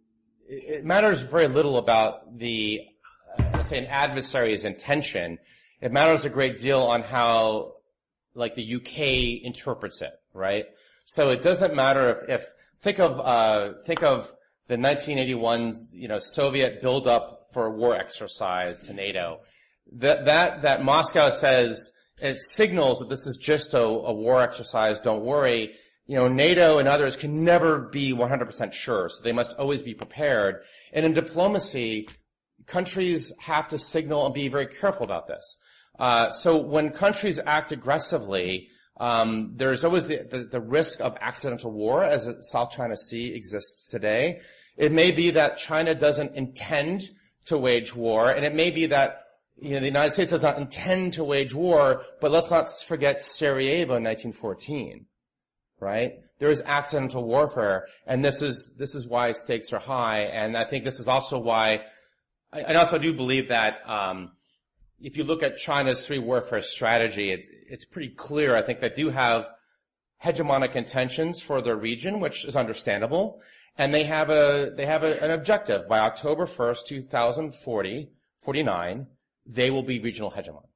it, it matters very little about the, uh, let's say, an adversary's intention. It matters a great deal on how, like, the U K interprets it, right? So it doesn't matter if, if think of, uh, think of the nineteen eighty-one's, you know, Soviet buildup for a war exercise to NATO. That, that, that Moscow says, it signals that this is just a, a war exercise, don't worry. You know, NATO and others can never be one hundred percent sure, so they must always be prepared. And in diplomacy, countries have to signal and be very careful about this. Uh, so when countries act aggressively, um, there's always the, the, the risk of accidental war as the South China Sea exists today. It may be that China doesn't intend to wage war, and it may be that, you know, the United States does not intend to wage war, but let's not forget Sarajevo in nineteen fourteen, right? There is accidental warfare, and this is, this is why stakes are high, and I think this is also why, I, I also do believe that, um, if you look at China's three warfare strategy, it's, it's pretty clear, I think, they do have hegemonic intentions for their region, which is understandable. And they have a, they have a, an objective. By October first, two thousand forty, forty-nine, they will be regional hegemon.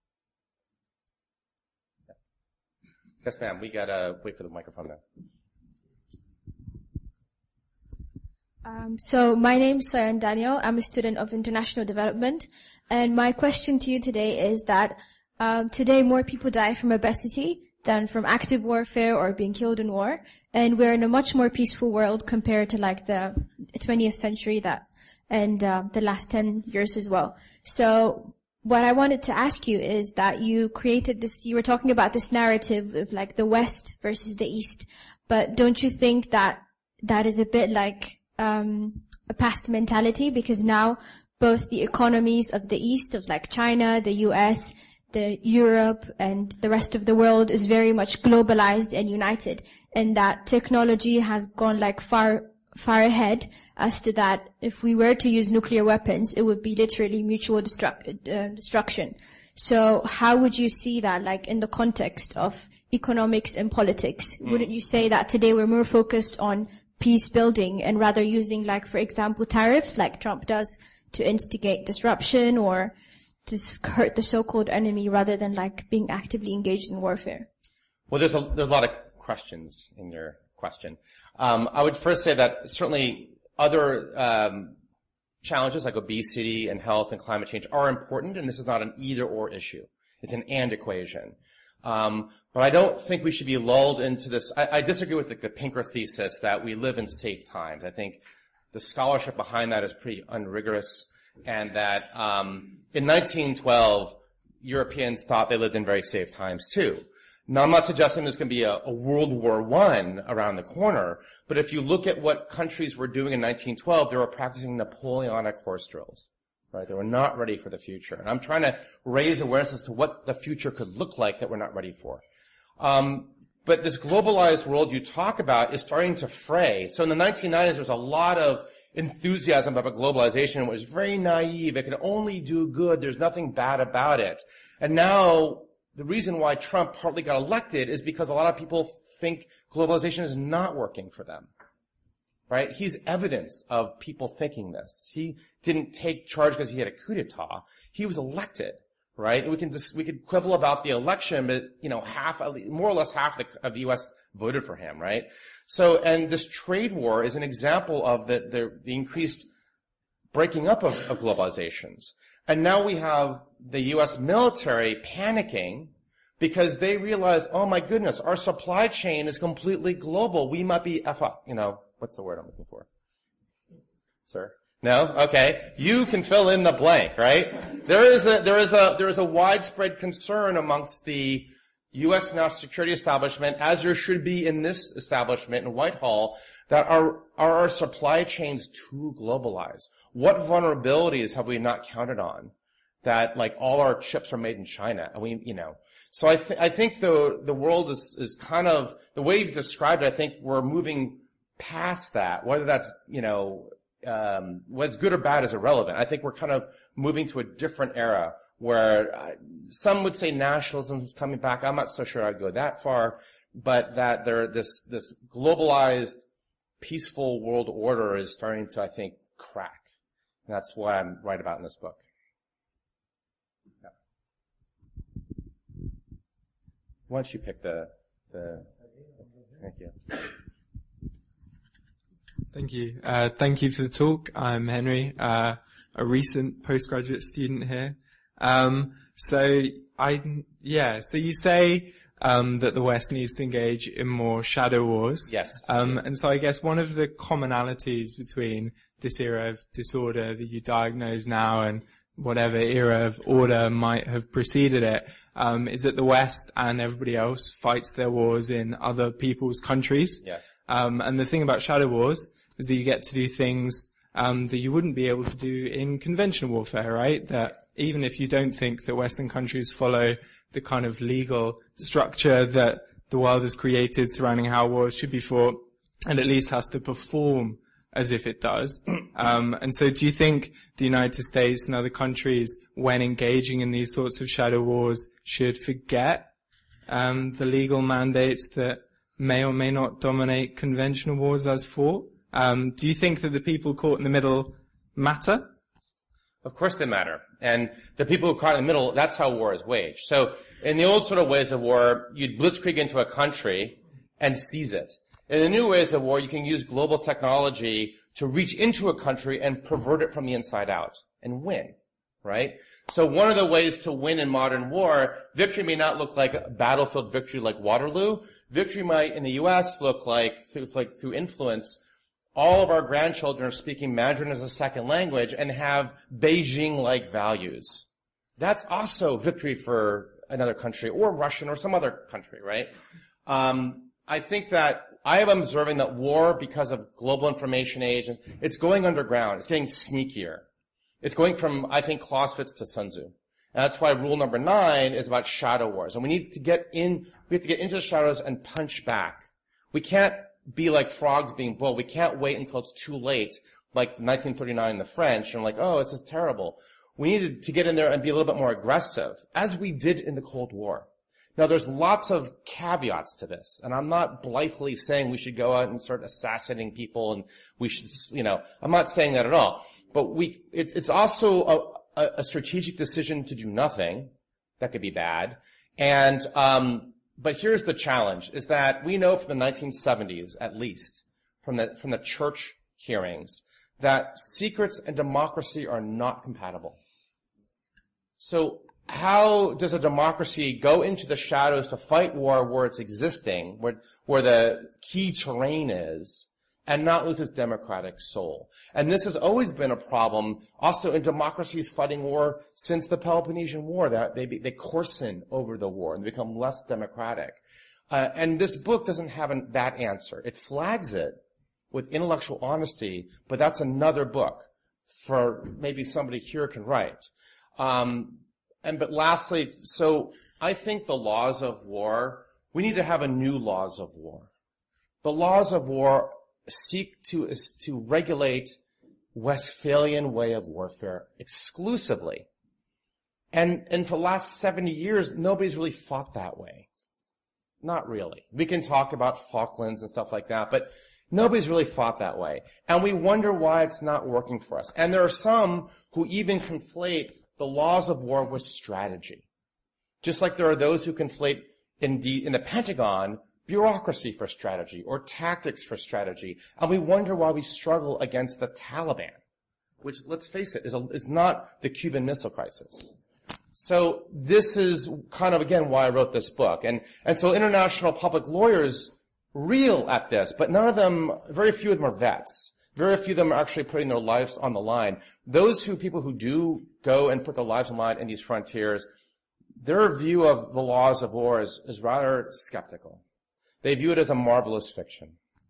Yes, ma'am. We gotta wait for the microphone now. Um, so my name's Soyan Daniel. I'm a student of international development. And my question to you today is that um, today more people die from obesity than from active warfare or being killed in war. And we're in a much more peaceful world compared to like the twentieth century that and uh, the last ten years as well. So what I wanted to ask you is that you created this, you were talking about this narrative of like the West versus the East. But don't you think that that is a bit like um, a past mentality? Because now both the economies of the East, of like China, the U S, the Europe, and the rest of the world is very much globalized and united, and that technology has gone like far far ahead as to that if we were to use nuclear weapons, it would be literally mutual destruct, uh, destruction. So how would you see that, like, in the context of economics and politics? Mm. Wouldn't you say that today we're more focused on peace building and rather using, like, for example, tariffs, like Trump does, to instigate disruption or to hurt the so-called enemy rather than, like, being actively engaged in warfare? Well, there's a, there's a lot of questions in your question. Um, I would first say that certainly other um, challenges like obesity and health and climate change are important, and this is not an either-or issue. It's an and equation. Um, but I don't think we should be lulled into this. I, I disagree with the, the Pinker thesis that we live in safe times. I think the scholarship behind that is pretty unrigorous, and that um, in nineteen twelve, Europeans thought they lived in very safe times too. Now, I'm not suggesting there's going to be a, a World War One around the corner, but if you look at what countries were doing in nineteen twelve, they were practicing Napoleonic horse drills, right? They were not ready for the future. And I'm trying to raise awareness as to what the future could look like that we're not ready for. Um, but this globalized world you talk about is starting to fray. So in the nineteen nineties, there was a lot of enthusiasm about globalization. It was very naive. It could only do good. There's nothing bad about it. And now, the reason why Trump partly got elected is because a lot of people think globalization is not working for them, right? He's evidence of people thinking this. He didn't take charge because he had a coup d'etat. He was elected, right? We can just, we could quibble about the election, but, you know, half, more or less half the, of the U S voted for him, right? So, and this trade war is an example of the, the, the increased breaking up of, of globalizations. And now we have the U S military panicking because they realize, oh my goodness, our supply chain is completely global. We might be F up. You know, what's the word I'm looking for? Sir? No? Okay. You can fill in the blank, right? There is a, there is a, there is a widespread concern amongst the U S national security establishment, as there should be in this establishment in Whitehall, that are, are our supply chains too globalized? What vulnerabilities have we not counted on? That, like, all our chips are made in China, and we, you know. So I, th- I think the the world is is kind of the way you've described it. I think we're moving past that. Whether that's, you know, um, what's good or bad is irrelevant. I think we're kind of moving to a different era where uh, some would say nationalism is coming back. I'm not so sure I'd go that far, but that there this this globalized, peaceful world order is starting to, I think, crack. And that's what I'm right about in this book. Yeah. Why don't you pick the, the, thank you. Thank you. Uh, thank you for the talk. I'm Henry, uh, a recent postgraduate student here. Um, so I, yeah, so you say, um, that the West needs to engage in more shadow wars. Yes. Um, and so I guess one of the commonalities between this era of disorder that you diagnose now and whatever era of order might have preceded it, um, is that the West and everybody else fights their wars in other people's countries. Yes. Um, and the thing about shadow wars is that you get to do things um, that you wouldn't be able to do in conventional warfare, right? That even if you don't think that Western countries follow the kind of legal structure that the world has created surrounding how wars should be fought, and at least has to perform as if it does. Um, and so do you think the United States and other countries, when engaging in these sorts of shadow wars, should forget um, the legal mandates that may or may not dominate conventional wars as fought? Um, do you think that the people caught in the middle matter? Of course they matter. And the people who are caught in the middle, that's how war is waged. So in the old sort of ways of war, you'd blitzkrieg into a country and seize it. In the new ways of war, you can use global technology to reach into a country and pervert it from the inside out and win, right? So one of the ways to win in modern war, victory may not look like a battlefield victory like Waterloo. Victory might, in the U S, look like through, like through influence. All of our grandchildren are speaking Mandarin as a second language and have Beijing-like values. That's also victory for another country, or Russian, or some other country, right? Um, I think that I am observing that war, because of global information age, it's going underground. It's getting sneakier. It's going from, I think, Clausewitz to Sun Tzu. And that's why rule number nine is about shadow wars. And we need to get in, we have to get into the shadows and punch back. We can't be like frogs being boiled. We can't wait until it's too late, like nineteen thirty-nine, the French, and like, oh, this is terrible. We needed to get in there and be a little bit more aggressive, as we did in the Cold War. Now, there's lots of caveats to this, and I'm not blithely saying we should go out and start assassinating people, and we should, you know, I'm not saying that at all. But we, it, it's also a, a, a strategic decision to do nothing. That could be bad. And, um, but here's the challenge, is that we know from the nineteen seventies, at least, from the, from the church hearings, that secrets and democracy are not compatible. So, how does a democracy go into the shadows to fight war where it's existing, where, where the key terrain is, and not lose its democratic soul? And this has always been a problem also in democracies fighting war since the Peloponnesian War, that they, they coarsen over the war and become less democratic. Uh, and this book doesn't have an, that answer. It flags it with intellectual honesty, but that's another book for maybe somebody here can write. Um, And, but lastly, so I think the laws of war, we need to have a new laws of war. The laws of war seek to, is to regulate Westphalian way of warfare exclusively. And, and for the last seventy years, nobody's really fought that way. Not really. We can talk about Falklands and stuff like that, but nobody's really fought that way. And we wonder why it's not working for us. And there are some who even conflate the laws of war with strategy. Just like there are those who conflate in the, in the Pentagon bureaucracy for strategy or tactics for strategy. And we wonder why we struggle against the Taliban, which, let's face it, is, a, is not the Cuban Missile Crisis. So this is kind of, again, why I wrote this book. And, and so international public lawyers reel at this, but none of them, very few of them are vets. Very few of them are actually putting their lives on the line. Those who, people who do go and put their lives on the line in these frontiers, their view of the laws of war is, is rather skeptical. They view it as a marvelous fiction.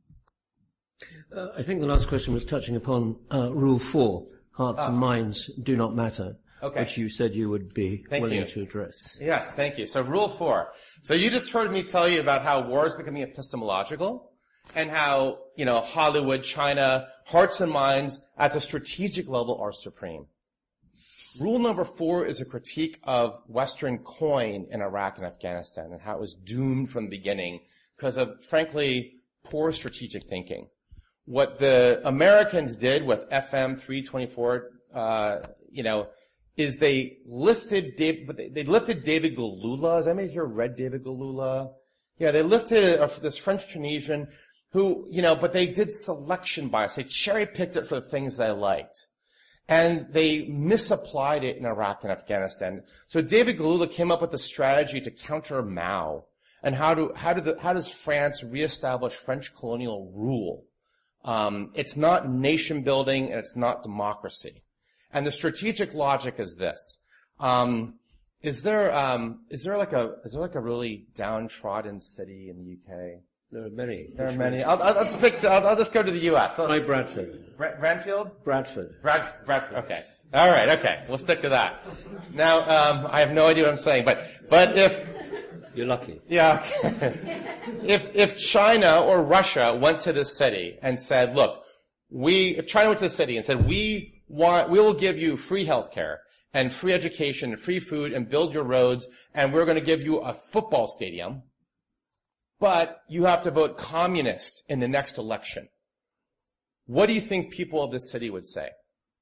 Uh, I think the last question was touching upon uh, Rule four, hearts oh. and minds do not matter, okay. which you said you would be thank willing you. to address. Yes, thank you. So Rule four. So you just heard me tell you about how war is becoming epistemological, and how, you know, Hollywood, China, hearts and minds at the strategic level are supreme. Rule number four is a critique of Western coin in Iraq and Afghanistan and how it was doomed from the beginning because of, frankly, poor strategic thinking. What the Americans did with F M three twenty-four, uh, you know, is they lifted Dave, they lifted David Galula. Has anybody here read David Galula? Yeah, they lifted uh, this French Tunisian who, you know, but they did selection bias. They cherry-picked it for the things they liked. And they misapplied it in Iraq and Afghanistan. So David Galula came up with a strategy to counter Mao. And how do, how, do the, how does France reestablish French colonial rule? Um, it's not nation building and it's not democracy. And the strategic logic is this. Um, is there, um, is there like a, is there like a really downtrodden city in the U K? There are many. There are many. I'll, I'll, let's pick. I'll, I'll just go to the U S. Try Bradford. Bra- Bradfield? Bradford. Brad, Bradford. Okay. All right. Okay. We'll stick to that. Now, um, I have no idea what I'm saying, but but if you're lucky. Yeah. if if China or Russia went to this city and said, "Look, we," if China went to the city and said, "We want, we will give you free healthcare and free education and free food and build your roads, and we're going to give you a football stadium." But you have to vote communist in the next election. What do you think people of this city would say?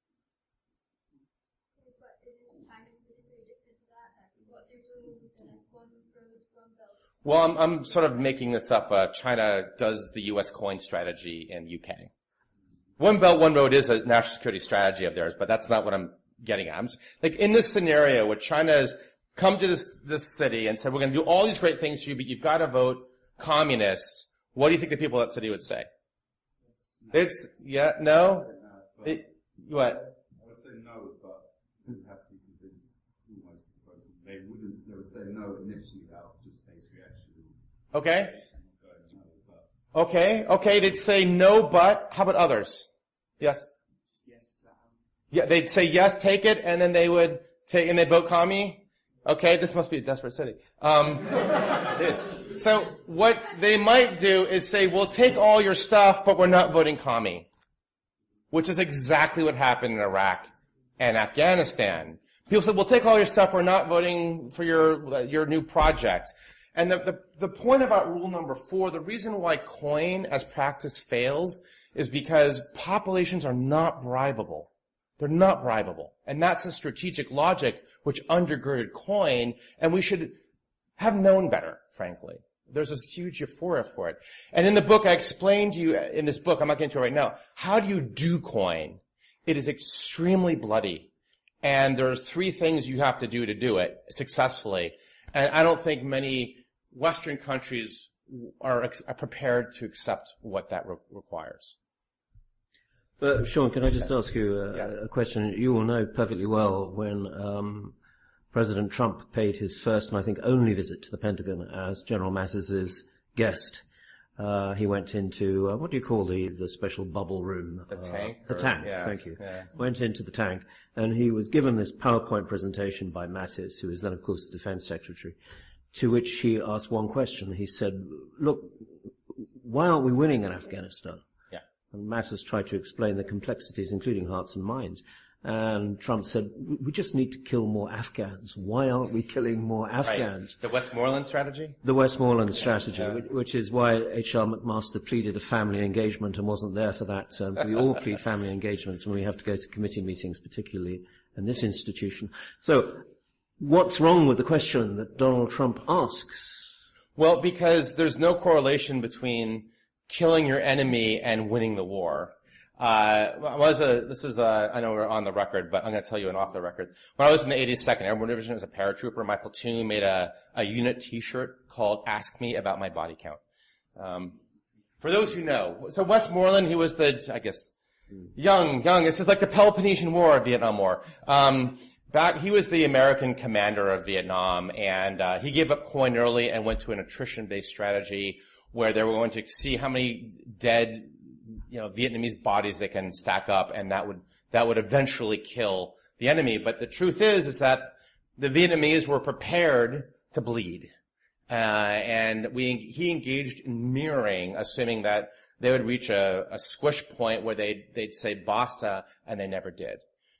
Well, I'm, I'm sort of making this up. Uh, China does the U S coin strategy in U K. One Belt, One Road is a national security strategy of theirs, but that's not what I'm getting at. I'm just, like in this scenario where China has come to this, this city and said, we're going to do all these great things for you, but you've got to vote communist. What do you think the people of that city would say? It's, yeah, no? It, what? I would say no, but you would have to be convinced almost. They wouldn't, they would say no initially without just base reaction. Okay. Okay, okay, they'd say no, but, how about others? Yes? Yeah, they'd say yes, take it, and then they would take, and they'd vote commie? Okay, this must be a desperate city. Um, So what they might do is say, we'll take all your stuff, but we're not voting commie. Which is exactly what happened in Iraq and Afghanistan. People said, we'll take all your stuff, we're not voting for your, your new project. And the, the, the point about rule number four, the reason why coin as practice fails is because populations are not bribable. They're not bribable. And that's the strategic logic which undergirded coin, and we should have known better, frankly. There's this huge euphoria for it. And in the book, I explained to you, in this book, I'm not getting to it right now, how do you do coin? It is extremely bloody. And there's three things you have to do to do it successfully. And I don't think many Western countries are, ex- are prepared to accept what that re- requires. Uh, Sean, can I just ask you a, Yes. a question? You will know perfectly well when um, President Trump paid his first and I think only visit to the Pentagon as General Mattis's guest. Uh, he went into, uh, what do you call the, the special bubble room? The uh, tank? The or, tank, yeah, thank you. Yeah. Went into the tank, and he was given this PowerPoint presentation by Mattis, who was then, of course, the Defense Secretary, to which he asked one question. He said, look, why aren't we winning in Afghanistan? Yeah. And Mattis tried to explain the complexities, including hearts and minds. And Trump said, we just need to kill more Afghans. Why aren't we killing more Afghans? Right. The Westmoreland strategy? The Westmoreland strategy, Yeah. which, which is why H R McMaster pleaded a family engagement and wasn't there for that. Um, we all plead family engagements when we have to go to committee meetings, particularly in this institution. So what's wrong with the question that Donald Trump asks? Well, because there's no correlation between killing your enemy and winning the war. Uh, was a, this is a, I know we're on the record, but I'm going to tell you an off the record. When I was in the eighty-second Airborne Division as a paratrooper, my platoon made a, a unit t-shirt called Ask Me About My Body Count. Um, for those who know, so Westmoreland, he was the, I guess, young, young, this is like the Peloponnesian War, Vietnam War. Um, back, he was the American commander of Vietnam, and, uh, he gave up coin early and went to an attrition-based strategy where they were going to see how many dead, you know, Vietnamese bodies they can stack up, and that would, that would eventually kill the enemy. But the truth is, is that the Vietnamese were prepared to bleed. Uh, and we, he engaged in mirroring, assuming that they would reach a, a squish point where they'd, they'd say basta, and they never did.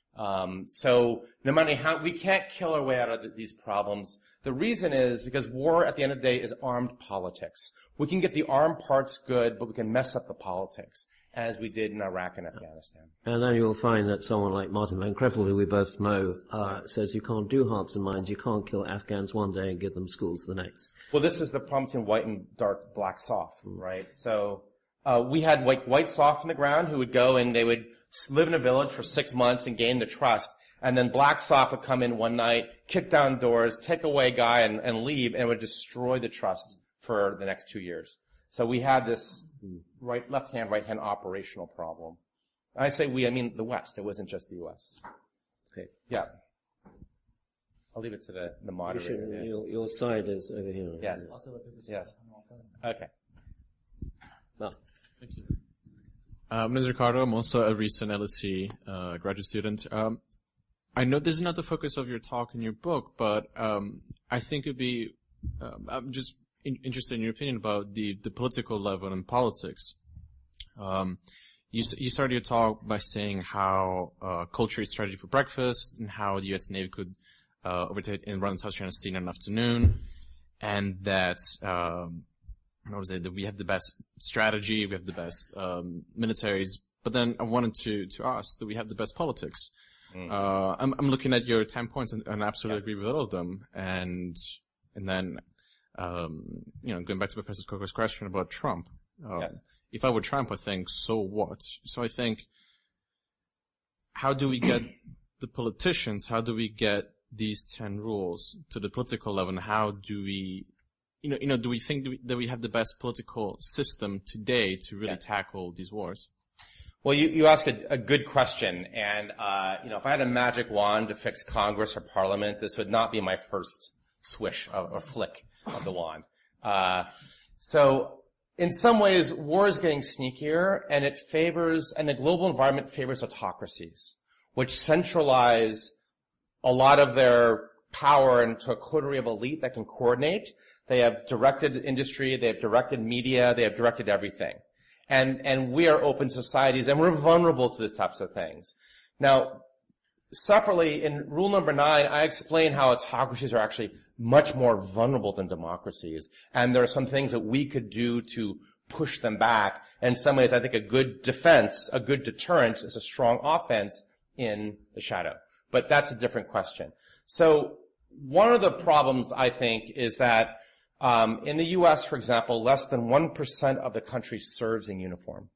Um, so no matter how, we can't kill our way out of the, these problems. The reason is because war at the end of the day is armed politics. We can get the armed parts good, but we can mess up the politics, as we did in Iraq and Afghanistan. And then you'll find that someone like Martin Van Creveld, who we both know, uh, says you can't do hearts and minds, you can't kill Afghans one day and give them schools the next. Well, this is the problem between white and dark, black soft, right? So, uh, we had white, white soft on the ground who would go and they would live in a village for six months and gain the trust. And then black soft would come in one night, kick down doors, take away a guy and, and leave, and it would destroy the trust for the next two years. So we had this right, left hand, right hand operational problem. I say we, I mean the West. It wasn't just the U S. Okay. Yeah. I'll leave it to the, the You moderator. should, Yeah. your, your side is over here. Yes. Yes. Okay. No. Thank you. Uh, my name is Ricardo. I'm also a recent L S E uh, graduate student. Um, I know this is not the focus of your talk and your book, but um, I think it'd be, um, I'm just in, interested in your opinion about the, the political level and politics. Um, you, you started your talk by saying how uh, culture is strategy for breakfast and how the U S Navy could uh, overtake and run South China Sea in an afternoon, and that um, what was it, that we have the best strategy, we have the best um, militaries, but then I wanted to, to ask, do we have the best politics? Mm. Uh, I'm, I'm looking at your ten points and, and I absolutely yeah. agree with all of them. And, and then, um, you know, going back to Professor Coker's question about Trump. Uh, yes. If I were Trump, I think, so what? So I think, how do we get the politicians, how do we get these ten rules to the political level, and how do we, you know, you know, do we think that we have the best political system today to really yeah. tackle these wars? Well, you, you ask a, a good question, and, uh, you know, if I had a magic wand to fix Congress or Parliament, this would not be my first swish of, or flick of the wand. Uh, so, in some ways, war is getting sneakier, and it favors, and the global environment favors autocracies, which centralize a lot of their power into a coterie of elite that can coordinate. They have directed industry, they have directed media, they have directed everything. And, and we are open societies, and we're vulnerable to these types of things. Now, separately, in rule number nine, I explain how autocracies are actually much more vulnerable than democracies. And there are some things that we could do to push them back. In some ways, I think a good defense, a good deterrence is a strong offense in the shadow. But that's a different question. So one of the problems, I think, is that um, in the U S, for example, less than one percent of the country serves in uniform.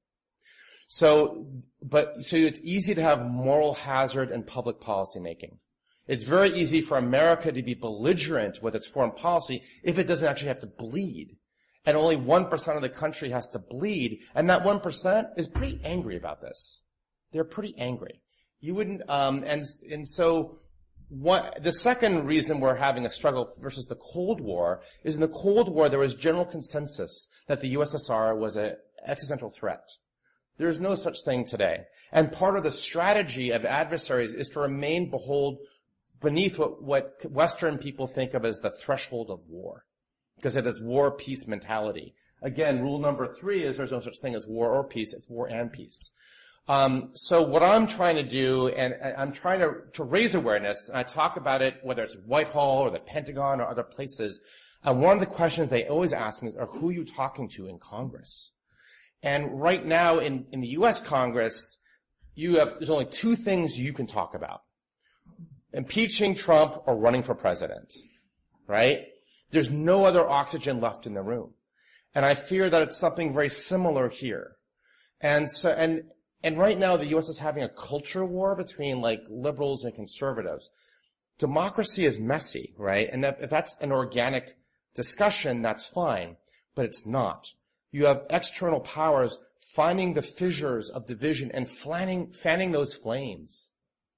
So, but, so it's easy to have moral hazard in public policy making. It's very easy for America to be belligerent with its foreign policy if it doesn't actually have to bleed. And only one percent of the country has to bleed, and that one percent is pretty angry about this. They're pretty angry. You wouldn't, um, and, and so, what, the second reason we're having a struggle versus the Cold War is in the Cold War there was general consensus that the U S S R was an existential threat. There's no such thing today. And part of the strategy of adversaries is to remain behold beneath what, what Western people think of as the threshold of war. Because it is war-peace mentality. Again, rule number three is there's no such thing as war or peace. It's war and peace. Um, so what I'm trying to do, and I'm trying to, to raise awareness, and I talk about it, whether it's Whitehall or the Pentagon or other places, and one of the questions they always ask me is, are who are you talking to in Congress? And right now in, in the U S Congress, you have, there's only two things you can talk about. Impeaching Trump or running for president. Right? There's no other oxygen left in the room. And I fear that it's something very similar here. And so, and, and right now the U S is having a culture war between like liberals and conservatives. Democracy is messy, right? And that, if that's an organic discussion, that's fine. But it's not. You have external powers finding the fissures of division and fanning, fanning those flames.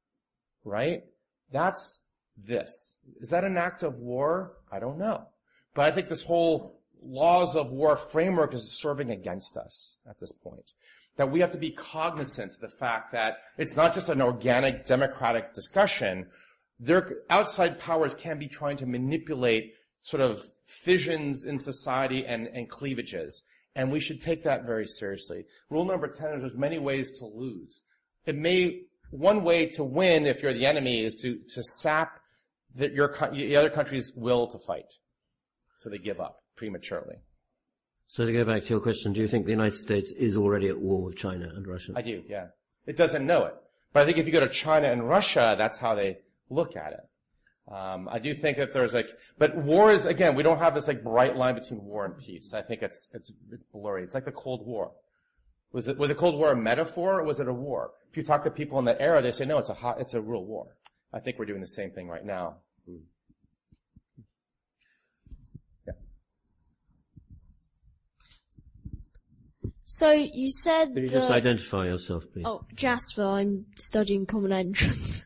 Right? That's this. Is that an act of war? I don't know. But I think this whole laws of war framework is serving against us at this point. That we have to be cognizant of the fact that it's not just an organic democratic discussion. Their outside powers can be trying to manipulate sort of fissions in society and, and cleavages. And we should take that very seriously. Rule number ten is there's many ways to lose. It may, one way to win if you're the enemy is to, to sap the, your, the other country's will to fight. So they give up prematurely. So to go back to your question, do you think the United States is already at war with China and Russia? I do, yeah. It doesn't know it. But I think if you go to China and Russia, that's how they look at it. Um, I do think that there's like, but war is, again, we don't have this like bright line between war and peace. I think it's, it's, it's blurry. It's like the Cold War. Was it, was the Cold War a metaphor or was it a war? If you talk to people in that era, they say, no, it's a hot, it's a real war. I think we're doing the same thing right now. Yeah. So you said Can you that, just identify yourself, please? Oh, Jasper, I'm studying Common Entrance.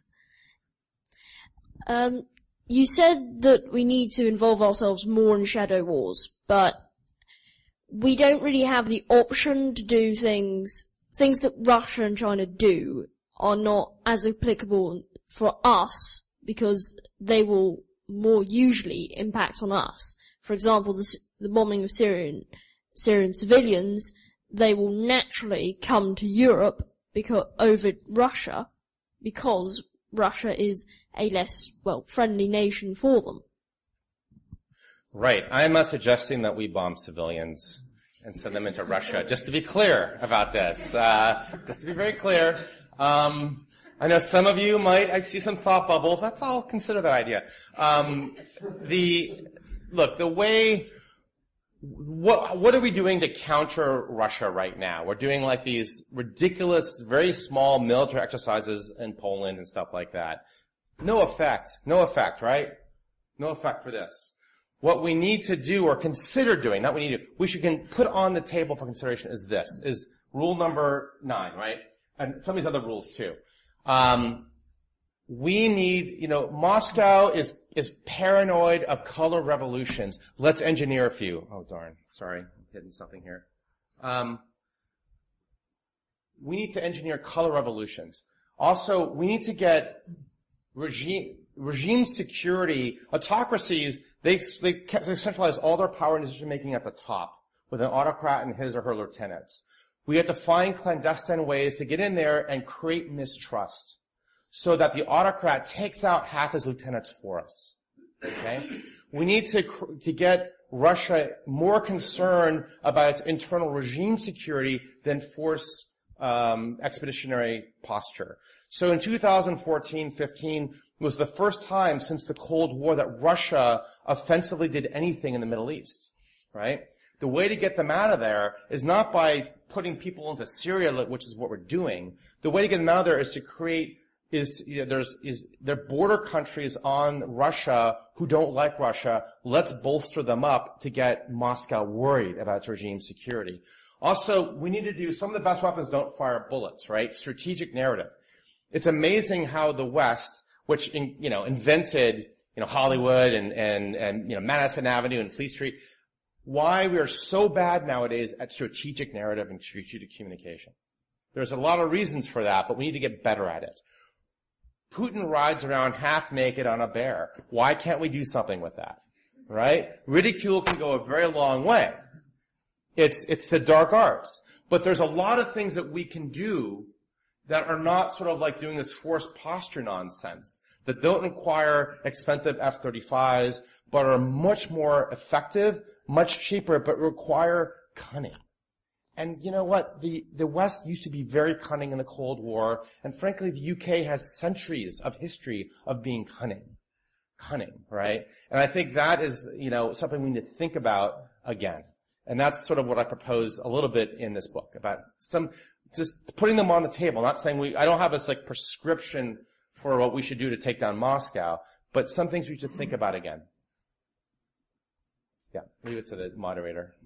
um, you said that we need to involve ourselves more in shadow wars, but we don't really have the option to do things, things that Russia and China do are not as applicable for us because they will more usually impact on us. For example, the, the bombing of Syrian, Syrian civilians, they will naturally come to Europe because, over Russia because Russia is a less, well, friendly nation for them. Right. I'm not suggesting that we bomb civilians and send them into Russia. Just to be clear about this, uh, just to be very clear, um, I know some of you might. I see some thought bubbles. That's all. Consider that idea. Um, the look, the way. What what are we doing to counter Russia right now? We're doing like these ridiculous, very small military exercises in Poland and stuff like that. No effect. No effect, right? No effect for this. What we need to do or consider doing, not we need to, we should can put on the table for consideration is this, is rule number nine, right? And some of these other rules too. Um, we need, you know, Moscow is, is paranoid of color revolutions. Let's engineer a few. Oh darn. Sorry. I'm hitting something here. Um, we need to engineer color revolutions. Also, we need to get regime, regime security, autocracies, they, they, they centralize all their power and decision making at the top with an autocrat and his or her lieutenants. We have to find clandestine ways to get in there and create mistrust so that the autocrat takes out half his lieutenants for us. Okay? We need to, to get Russia more concerned about its internal regime security than force um, expeditionary posture. So in two thousand fourteen fifteen was the first time since the Cold War that Russia offensively did anything in the Middle East, right? The way to get them out of there is not by putting people into Syria, which is what we're doing. The way to get them out of there is to create is to, you know, there's is there are border countries on Russia who don't like Russia. Let's bolster them up to get Moscow worried about its regime security. Also, we need to do some of the best weapons don't fire bullets, right? Strategic narrative. It's amazing how the West, which in, you know invented you know Hollywood and and and you know Madison Avenue and Fleet Street, why we are so bad nowadays at strategic narrative and strategic communication. There's a lot of reasons for that, but we need to get better at it. Putin rides around half naked on a bear. Why can't we do something with that? Right? Ridicule can go a very long way. It's, it's the dark arts. But there's a lot of things that we can do that are not sort of like doing this forced posture nonsense, that don't require expensive F thirty-fives, but are much more effective, much cheaper, but require cunning. And you know what? The, the West used to be very cunning in the Cold War, and frankly, the U K has centuries of history of being cunning. Cunning, right? And I think that is, you know, something we need to think about again. And that's sort of what I propose a little bit in this book, about some, just putting them on the table, not saying we, I don't have this like prescription for what we should do to take down Moscow, but some things we should think about again. Yeah, leave it to the moderator.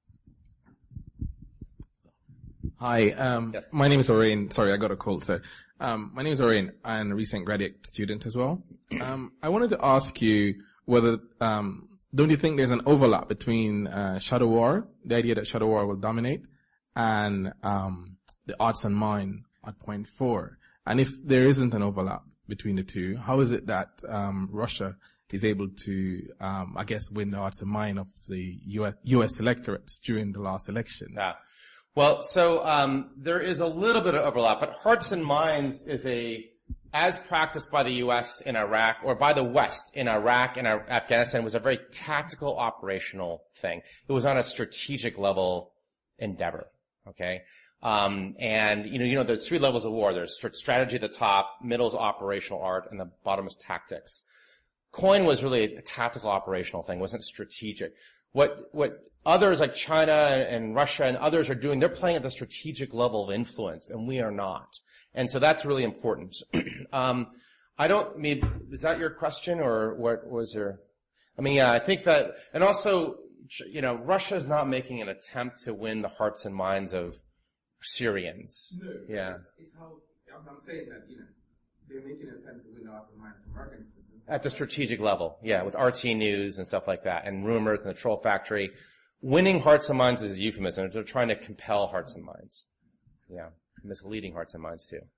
Hi, um, yes. My name is Orain. Sorry, I got a cold. So, um, my name is Orain. I'm a recent graduate student as well. Um, I wanted to ask you whether, um, don't you think there's an overlap between uh, Shadow War, the idea that Shadow War will dominate, and um, the Arts and Mind at point four? And if there isn't an overlap between the two, how is it that um, Russia is able to, um, I guess, win the Arts and Mind of the U S, U S electorates during the last election? Yeah. Well, so um, there is a little bit of overlap, but Hearts and Minds is a, as practiced by the U S in Iraq, or by the West in Iraq and Afghanistan, was a very tactical, operational thing. It was on a strategic level endeavor, okay? Um, and, you know, you know, there's three levels of war. There's strategy at the top, middle is operational art, and the bottom is tactics. COIN was really a tactical, operational thing. It wasn't strategic. What, what others like China and Russia and others are doing, they're playing at the strategic level of influence, and we are not. And so that's really important. um, I don't, I mean, is that your question, or what was there? I mean, yeah, I think that, and also, you know, Russia's not making an attempt to win the hearts and minds of Syrians. No. Yeah. It's, it's how, I'm saying that, you know, they're making an attempt to win the hearts and minds of Americans. At the strategic level, yeah, with R T News and stuff like that, and rumors and the Troll Factory. Winning hearts and minds is a euphemism. They're trying to compel hearts and minds. Yeah. Misleading hearts and minds too.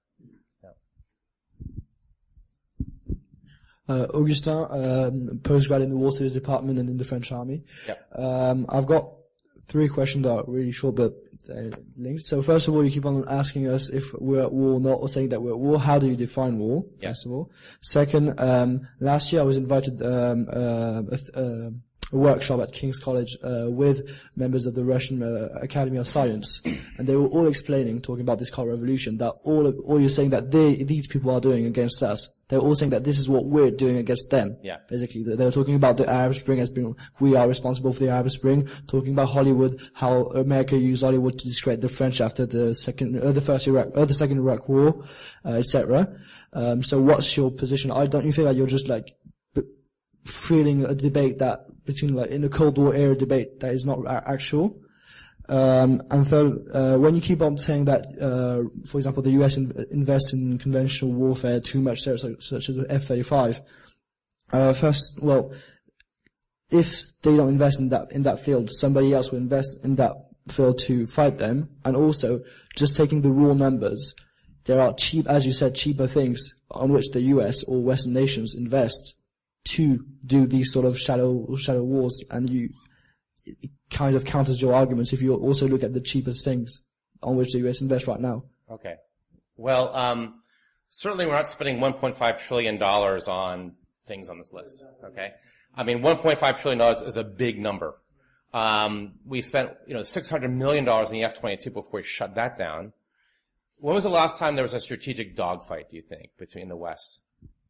Yeah. Uh, Augustin, um, postgrad in the War Studies Department and in the French Army. Yep. Um, I've got three questions that are really short but uh, linked. So first of all, you keep on asking us if we're at war or not, or saying that we're at war. How do you define war, yep. first of all? Second, um, last year I was invited um, uh, a, th- uh, a workshop at King's College uh, with members of the Russian uh, Academy of Science, and they were all explaining, talking about this Cold Revolution, that all of, all you're saying that they, these people are doing against us. They're all saying that this is what we're doing against them. Yeah. Basically, they were talking about the Arab Spring as being, we are responsible for the Arab Spring. Talking about Hollywood, how America used Hollywood to discredit the French after the second, uh, the first Iraq, uh, the second Iraq War, uh, et cetera. Um, so, what's your position? I don't you feel like you're just like b- feeling a debate that between like in a Cold War era debate that is not a- actual? Um, and third, uh, when you keep on saying that, uh, for example, the U S in, invests in conventional warfare too much, such, such as the F thirty-five, uh, first, well, if they don't invest in that, in that field, somebody else will invest in that field to fight them. And also, just taking the raw numbers, there are cheap, as you said, cheaper things on which the U S or Western nations invest to do these sort of shadow shadow wars, and you it kind of counters your arguments if you also look at the cheapest things on which the U S invests right now. Okay. Well, um, certainly we're not spending one point five trillion dollars on things on this list. Okay. I mean, one point five trillion dollars is a big number. Um, we spent, you know, six hundred million dollars in the F twenty-two before we shut that down. When was the last time there was a strategic dogfight, do you think, between the West?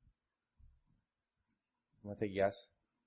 You want to take a guess?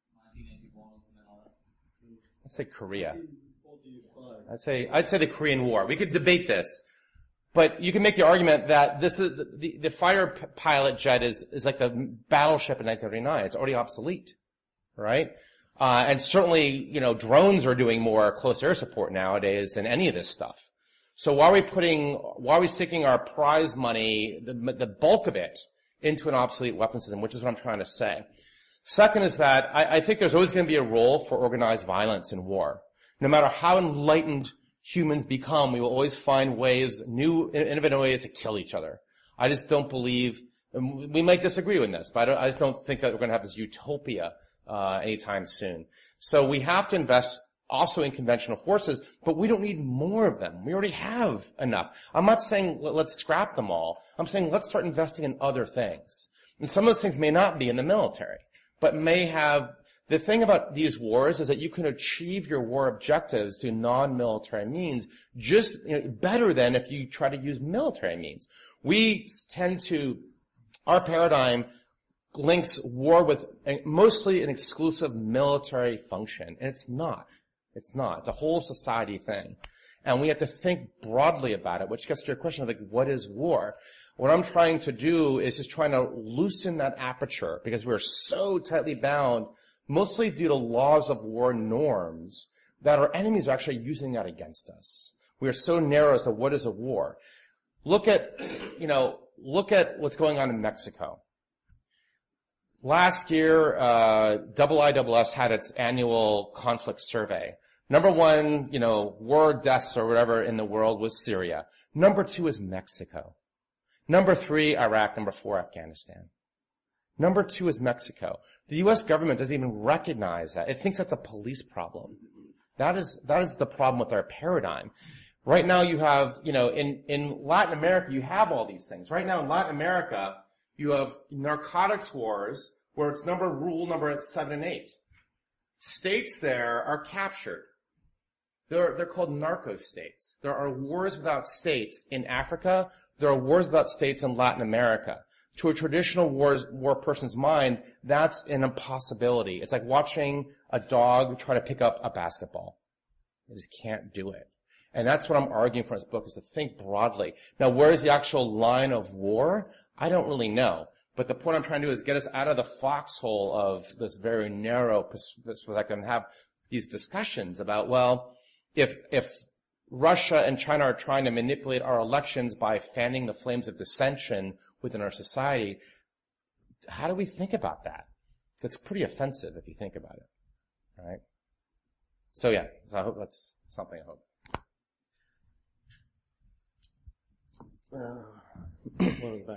I'd say Korea. I'd say, I'd say the Korean War. We could debate this, but you can make the argument that this is, the, the, the fighter p- pilot jet is, is like the battleship in nineteen thirty-nine. It's already obsolete, right? Uh, and certainly, you know, drones are doing more close air support nowadays than any of this stuff. So why are we putting, why are we sticking our prize money, the, the bulk of it, into an obsolete weapon system, which is what I'm trying to say. Second is that I, I think there's always going to be a role for organized violence in war. No matter how enlightened humans become, we will always find ways, new, innovative ways to kill each other. I just don't believe, we might disagree with this, but I, don't, I just don't think that we're going to have this utopia uh anytime soon. So we have to invest also in conventional forces, but we don't need more of them. We already have enough. I'm not saying let's scrap them all. I'm saying let's start investing in other things. And some of those things may not be in the military, but may have, the thing about these wars is that you can achieve your war objectives through non-military means just, you know, better than if you try to use military means. We tend to, our paradigm links war with mostly an exclusive military function, and it's not. It's not. It's a whole society thing. And we have to think broadly about it, which gets to your question of, like, what is war? What I'm trying to do is just trying to loosen that aperture, because we're so tightly bound, mostly due to laws of war norms, that our enemies are actually using that against us. We are so narrow as to what is a war. Look at, you know, look at what's going on in Mexico. Last year, uh, I I S S had its annual conflict survey. Number one, you know, war deaths or whatever in the world was Syria. Number two is Mexico. Number three, Iraq. Number four, Afghanistan. Number two is Mexico. The U S government doesn't even recognize that. It thinks that's a police problem. That is, that is the problem with our paradigm. Right now you have, you know, in, in Latin America, you have all these things. Right now in Latin America, you have narcotics wars where it's number rule number seven and eight. States there are captured. They're, they're called narco states. There are wars without states in Africa. There are wars without states in Latin America. To a traditional wars, war person's mind, that's an impossibility. It's like watching a dog try to pick up a basketball. They just can't do it. And that's what I'm arguing for in this book, is to think broadly. Now, where is the actual line of war? I don't really know. But the point I'm trying to do is get us out of the foxhole of this very narrow perspective and have these discussions about, well, if, if Russia and China are trying to manipulate our elections by fanning the flames of dissension within our society, how do we think about that? That's pretty offensive if you think about it. All right? So yeah, so I hope that's something I hope. Uh, one in the back.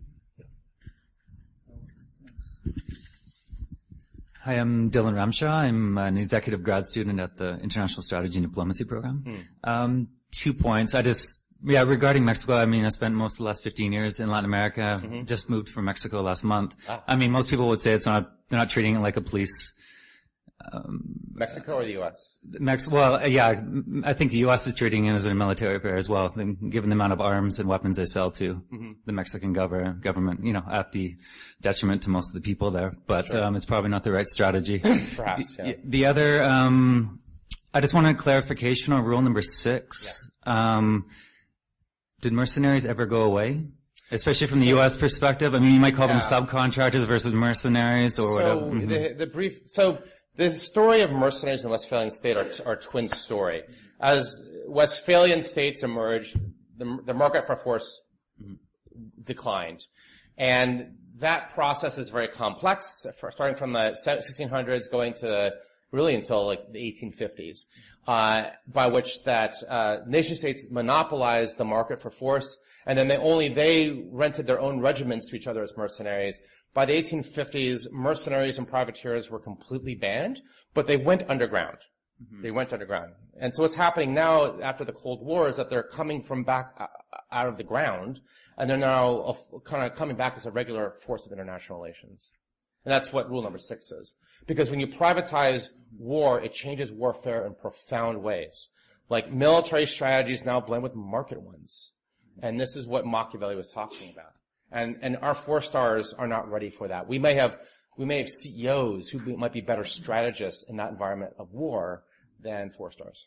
Hi, I'm Dylan Ramshaw. I'm an executive grad student at the International Strategy and Diplomacy Program. Hmm. Um, two points. I just, yeah, regarding Mexico, I mean, I spent most of the last fifteen years in Latin America. Mm-hmm. Just moved from Mexico last month. Ah. I mean, most people would say it's not, they're not treating it like a police. Um, Mexico or the U S? Mex- well, yeah, I think the U S is treating it as a military affair as well, given the amount of arms and weapons they sell to Mm-hmm. the Mexican gov- government, you know, at the detriment to most of the people there. But Sure. um, it's probably not the right strategy. Perhaps, yeah. The, the other, um, I just wanted clarification on rule number six. Yeah. Um, did mercenaries ever go away? Especially from the U S perspective? I mean, you might call Yeah. them subcontractors versus mercenaries or so whatever. Mm-hmm. the, the brief, so the story of mercenaries in the Westphalian state are, are twin story. As Westphalian states emerged, the, the market for force declined. And that process is very complex, starting from the sixteen hundreds, going to the really until like the eighteen fifties, uh, by which that uh, nation states monopolized the market for force, and then they only they rented their own regiments to each other as mercenaries. By the eighteen fifties, mercenaries and privateers were completely banned, but they went underground. Mm-hmm. They went underground. And so what's happening now after the Cold War is that they're coming from back out of the ground, and they're now kind of coming back as a regular force of international relations. And that's what rule number six is. Because when you privatize war, it changes warfare in profound ways. Like military strategies now blend with market ones. And this is what Machiavelli was talking about. And, and our four stars are not ready for that. We may have, we may have C E Os who be, might be better strategists in that environment of war than four stars.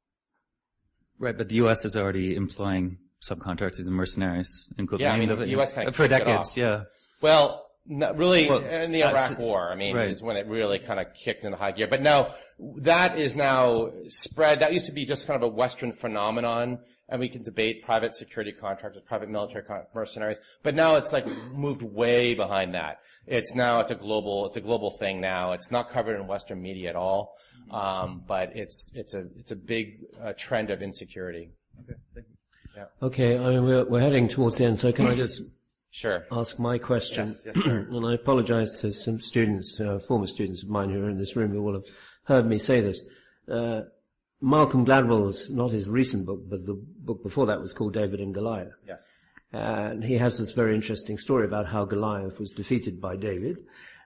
Right, but the U S is already employing subcontractors and mercenaries in Yeah, I mean, the U S kind of for decades, yeah. Well, not really well, in the Iraq War, I mean, right. is when it really kind of kicked into high gear. But now, that is now spread. That used to be just kind of a Western phenomenon, and we can debate private security contractors, private military con- mercenaries. But now it's like moved way behind that. It's now, it's a global, it's a global thing now. It's not covered in Western media at all. Um, but it's, it's a, it's a big uh, trend of insecurity. Okay, thank you. Yeah. Okay, I mean, we're, we're heading towards the end, so can I just Sure. ask my question? Yes, yes, sir. And I apologize to some students, uh, former students of mine who are in this room who will have heard me say this. Uh, Malcolm Gladwell's, not his recent book, but the book before that was called David and Goliath. Yes. And he has this very interesting story about how Goliath was defeated by David.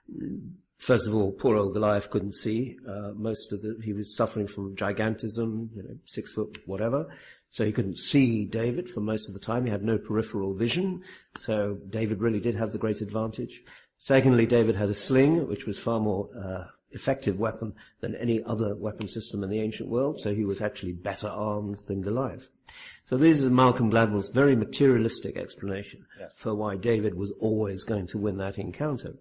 First of all, poor old Goliath couldn't see. Uh, most of the, he was suffering from gigantism, you know, six foot, whatever. So he couldn't see David for most of the time. He had no peripheral vision. So David really did have the great advantage. Secondly, David had a sling, which was far more, uh, effective weapon than any other weapon system in the ancient world. So he was actually better armed than Goliath. So this is Malcolm Gladwell's very materialistic explanation yes. for why David was always going to win that encounter.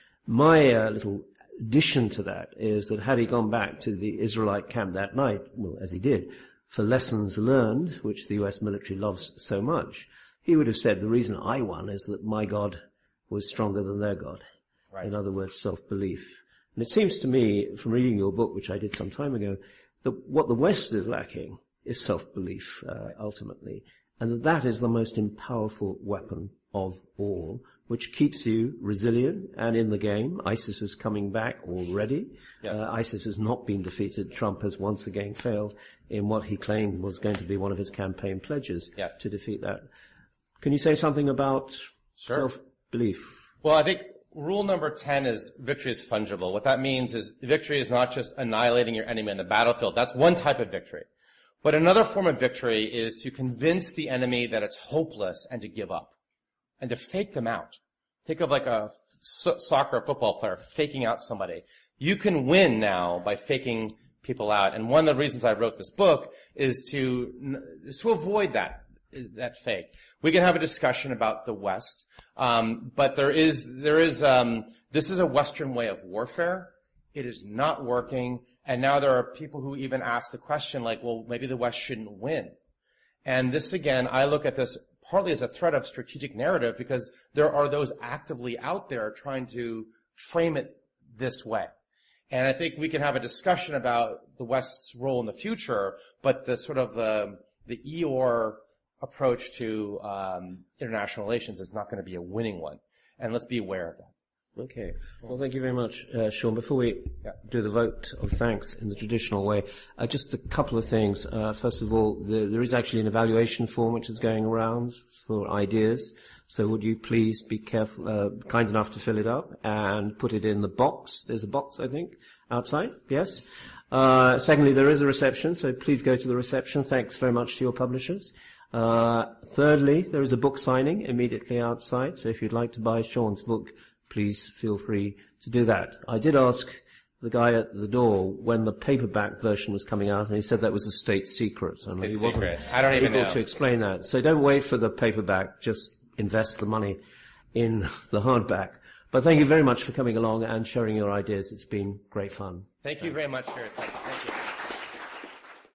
My uh, little addition to that is that had he gone back to the Israelite camp that night, well, as he did, for lessons learned, which the U S military loves so much, he would have said, the reason I won is that my God was stronger than their God. Right. In other words, self-belief. And it seems to me, from reading your book, which I did some time ago, that what the West is lacking is self-belief, uh, ultimately. And that that is the most powerful weapon of all, which keeps you resilient and in the game. ISIS is coming back already. Yes. Uh, ISIS has not been defeated. Trump has once again failed in what he claimed was going to be one of his campaign pledges yes. to defeat that. Can you say something about sure. self-belief? Well, I think rule number ten is victory is fungible. What that means is victory is not just annihilating your enemy on the battlefield. That's one type of victory. But another form of victory is to convince the enemy that it's hopeless and to give up and to fake them out. Think of like a so- soccer football player faking out somebody. You can win now by faking people out. And one of the reasons I wrote this book is to, is to avoid that, that fake. We can have a discussion about the West. Um, but there is, there is, um, this is a Western way of warfare. It is not working. And now there are people who even ask the question like, well, maybe the West shouldn't win. And this again, I look at this partly as a threat of strategic narrative because there are those actively out there trying to frame it this way. And I think we can have a discussion about the West's role in the future, but the sort of the, the Eeyore approach to um, international relations is not going to be a winning one. And let's be aware of that. Okay. Well, thank you very much, uh, Sean. Before we yeah. do the vote of thanks in the traditional way, uh, just a couple of things. Uh, first of all, the, there is actually an evaluation form which is going around for ideas. So would you please be careful, uh, kind enough to fill it up and put it in the box? There's a box, I think, outside. Yes. Uh, secondly, there is a reception, so please go to the reception. Thanks very much to your publishers. Uh, thirdly, there is a book signing immediately outside. So if you'd like to buy Sean's book, please feel free to do that. I did ask the guy at the door when the paperback version was coming out, and he said that was a state secret. And state he wasn't secret. I don't even able know. to explain that. So don't wait for the paperback. Just invest the money in the hardback. But thank you very much for coming along and sharing your ideas. It's been great fun. Thank you very much for your time.